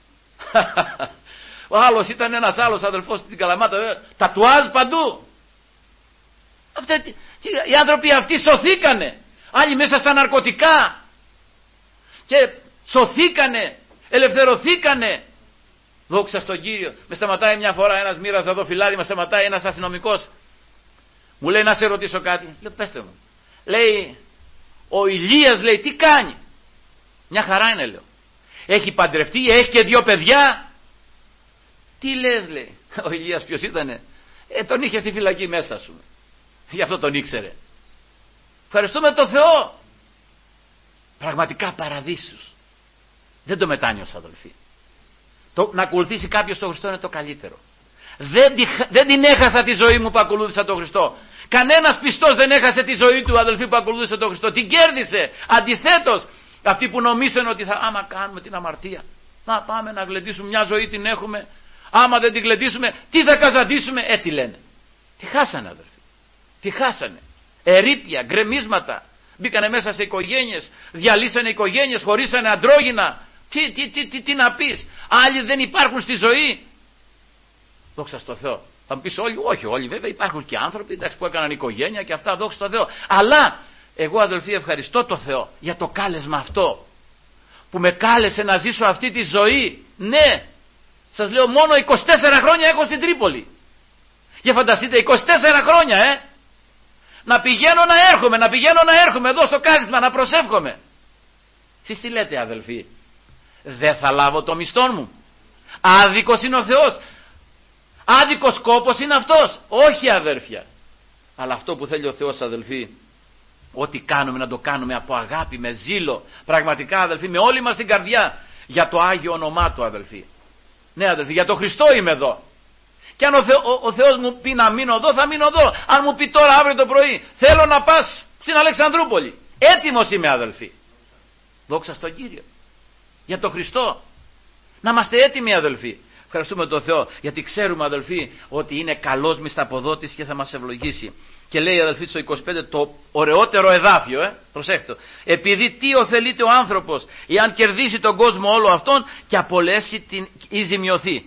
Ο άλλος ήταν ένας άλλος αδελφός στην Καλαμάτα, τατουάζ παντού. Οι άνθρωποι αυτοί σωθήκανε. Άλλοι μέσα στα ναρκωτικά. Και σωθήκανε, ελευθερωθήκανε. Δόξα στον Κύριο. Με σταματάει μια φορά ένας, μοίραζα εδώ φυλάδι, με σταματάει ένας αστυνομικός. Μου λέει, να σε ρωτήσω κάτι. Λέω, πέστε μου. Λέει, ο Ηλίας λέει, τι κάνει? Μια χαρά είναι, λέω. Έχει παντρευτεί, έχει και 2 παιδιά. Τι λες, λέει. Ο Ηλίας ποιος ήτανε? Τον είχε στη φυλακή μέσα σου. Γι' αυτό τον ήξερε. Ευχαριστούμε τον Θεό. Πραγματικά παραδείσους. Δεν το μετάνιωσα αδελφοί. Να ακολουθήσει κάποιος τον Χριστό είναι το καλύτερο. Δεν την έχασα τη ζωή μου που ακολούθησα τον Χριστό. Κανένας πιστός δεν έχασε τη ζωή του αδελφοί που ακολούθησε τον Χριστό. Την κέρδισε. Αντιθέτως, αυτοί που νομίσαν ότι άμα κάνουμε την αμαρτία, να πάμε να γλεντήσουμε, μια ζωή την έχουμε, άμα δεν την γλεντήσουμε τι θα καζαντήσουμε? Έτσι λένε. Τι χάσανε αδελφοί. Τι χάσανε? Ερείπια, γκρεμίσματα. Μπήκανε μέσα σε οικογένειες, διαλύσανε οικογένειες, χωρίσανε αντρόγυνα. Τι να πεις? Άλλοι δεν υπάρχουν στη ζωή. Δόξα στο Θεό. Θα μου πεις όλοι? Όχι, όλοι βέβαια υπάρχουν και άνθρωποι εντάξει, που έκαναν οικογένεια και αυτά, δόξα στο Θεό. Αλλά εγώ αδελφοί ευχαριστώ το Θεό για το κάλεσμα αυτό που με κάλεσε να ζήσω αυτή τη ζωή. Ναι, σας λέω, μόνο 24 χρόνια έχω στην Τρίπολη. Για φανταστείτε, 24 χρόνια να πηγαίνω να έρχομαι εδώ στο κάθισμα να προσεύχομαι. Εσείς τι λέτε, αδελφοί? Δεν θα λάβω το μισθό μου? Άδικος είναι ο Θεός? Άδικος κόπος είναι αυτός? Όχι, αδέρφια. Αλλά αυτό που θέλει ο Θεός, αδελφοί, ό,τι κάνουμε να το κάνουμε από αγάπη, με ζήλο, πραγματικά, αδελφοί, με όλη μας την καρδιά, για το Άγιο όνομά Του, αδελφοί. Ναι, αδελφοί, για το Χριστό είμαι εδώ. Και αν ο Θεός μου πει να μείνω εδώ, θα μείνω εδώ. Αν μου πει τώρα αύριο το πρωί, θέλω να πας στην Αλεξανδρούπολη, έτοιμος είμαι, αδελφοί. Δόξα στον Κύριο. Για το Χριστό. Να είμαστε έτοιμοι, αδελφοί. Ευχαριστούμε τον Θεό, γιατί ξέρουμε, αδελφοί, ότι είναι καλός μισθαποδότης και θα μας ευλογήσει. Και λέει, αδελφοί, στο 25 το ωραιότερο εδάφιο, προσέξτε. Επειδή τι ωφελείται ο άνθρωπος εάν κερδίσει τον κόσμο όλο αυτόν και απολέσει ή ζημιωθεί?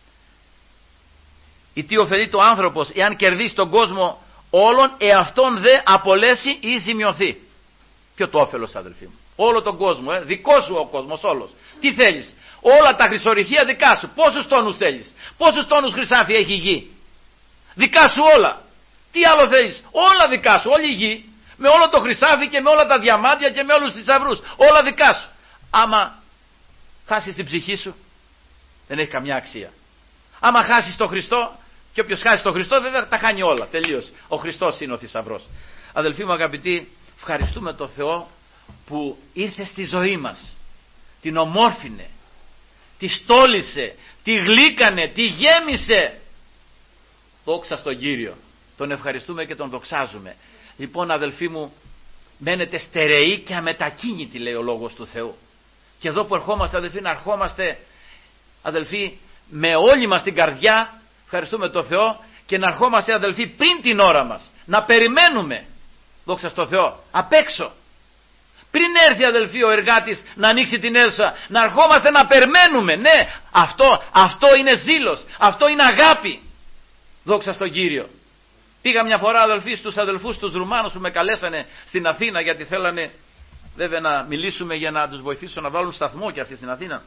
Ή τι ωφελείται ο άνθρωπος εάν κερδίσει τον κόσμο όλον, εαυτόν δε απολέσει ή ζημιωθεί? Ποιο το όφελος, αδελφοί μου? Όλο τον κόσμο, δικό σου ο κόσμος όλος. Τι θέλεις? Όλα τα χρυσορυχεία δικά σου. Πόσους τόνους θέλεις? Πόσους τόνους χρυσάφι έχει η γη? Δικά σου όλα. Τι άλλο θέλεις? Όλα δικά σου, όλη η γη, με όλο το χρυσάφι και με όλα τα διαμάντια και με όλους τους θησαυρούς. Όλα δικά σου. Άμα χάσεις την ψυχή σου, δεν έχει καμιά αξία. Άμα χάσεις τον Χριστό, και όποιος χάσει τον Χριστό βέβαια τα χάνει όλα. Τελείως. Ο Χριστός είναι ο θησαυρός. Αδελφοί μου αγαπητοί, ευχαριστούμε τον Θεό που ήρθε στη ζωή μας, την ομόρφινε, τη στόλισε, τη γλύκανε, τη γέμισε. Δόξα στον Κύριο. Τον ευχαριστούμε και τον δοξάζουμε. Λοιπόν, αδελφοί μου, μένετε στερεοί και αμετακίνητοι, λέει ο Λόγος του Θεού. Και εδώ που ερχόμαστε, αδελφοί, να ερχόμαστε, αδελφοί, με όλη μας την καρδιά, ευχαριστούμε τον Θεό, και να ερχόμαστε, αδελφοί, πριν την ώρα μας, να περιμένουμε, δόξα στον Θεό, απ' έξω. Πριν έρθει, αδελφοί, ο εργάτης να ανοίξει την αίθουσα, να ερχόμαστε να περιμένουμε. Ναι, αυτό είναι ζήλος, αυτό είναι αγάπη. Δόξα στον Κύριο. Πήγα μια φορά, αδελφοί, στους αδελφούς τους Ρουμάνους που με καλέσανε στην Αθήνα, γιατί θέλανε βέβαια να μιλήσουμε για να τους βοηθήσω να βάλουν σταθμό και αυτοί στην Αθήνα.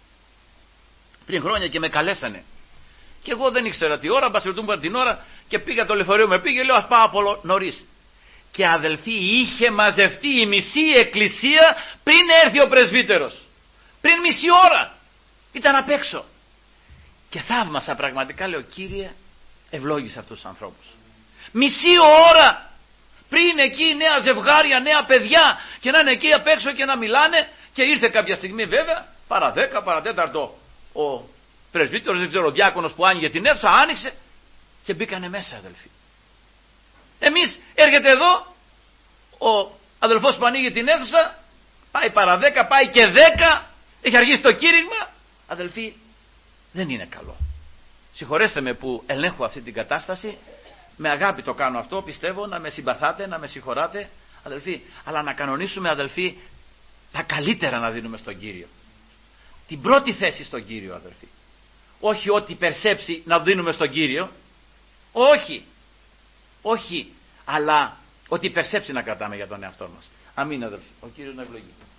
Πριν χρόνια, και με καλέσανε. Και εγώ δεν ήξερα τι ώρα, μπασχετούμουν την ώρα, και πήγα το λεωφορείο, με πήγε, λέω ας πάω από νωρίς. Και αδελφοί, είχε μαζευτεί η μισή εκκλησία πριν έρθει ο πρεσβύτερος. Πριν μισή ώρα. Ήταν απ' έξω. Και θαύμασα πραγματικά, λέω, Κύριε, ευλόγησε αυτούς τους ανθρώπους. Μισή ώρα πριν εκεί νέα ζευγάρια, νέα παιδιά, και να είναι εκεί απ' έξω και να μιλάνε. Και ήρθε κάποια στιγμή, βέβαια, παρά 10, παρά 4, ο πρεσβύτερος, δεν ξέρω, ο διάκονος που άνοιγε την αίθουσα, άνοιξε και μπήκανε μέσα, αδελφοί. Εμείς έρχεται εδώ ο αδελφός που ανοίγει την αίθουσα, πάει παρά 10, πάει και 10, έχει αργήσει το κήρυγμα. Αδελφοί, δεν είναι καλό. Συγχωρέστε με που ελέγχω αυτή την κατάσταση, με αγάπη το κάνω αυτό, πιστεύω, να με συμπαθάτε, να με συγχωράτε, αδελφοί, αλλά να κανονίσουμε, αδελφοί, τα καλύτερα να δίνουμε στον Κύριο. Την πρώτη θέση στον Κύριο, αδελφοί. Όχι ό,τι περσέψει να δίνουμε στον Κύριο, όχι, αλλά ότι περσέψει να κρατάμε για τον εαυτό μας. Αμήν, αδελφοί. Ο Κύριος να ευλογεί.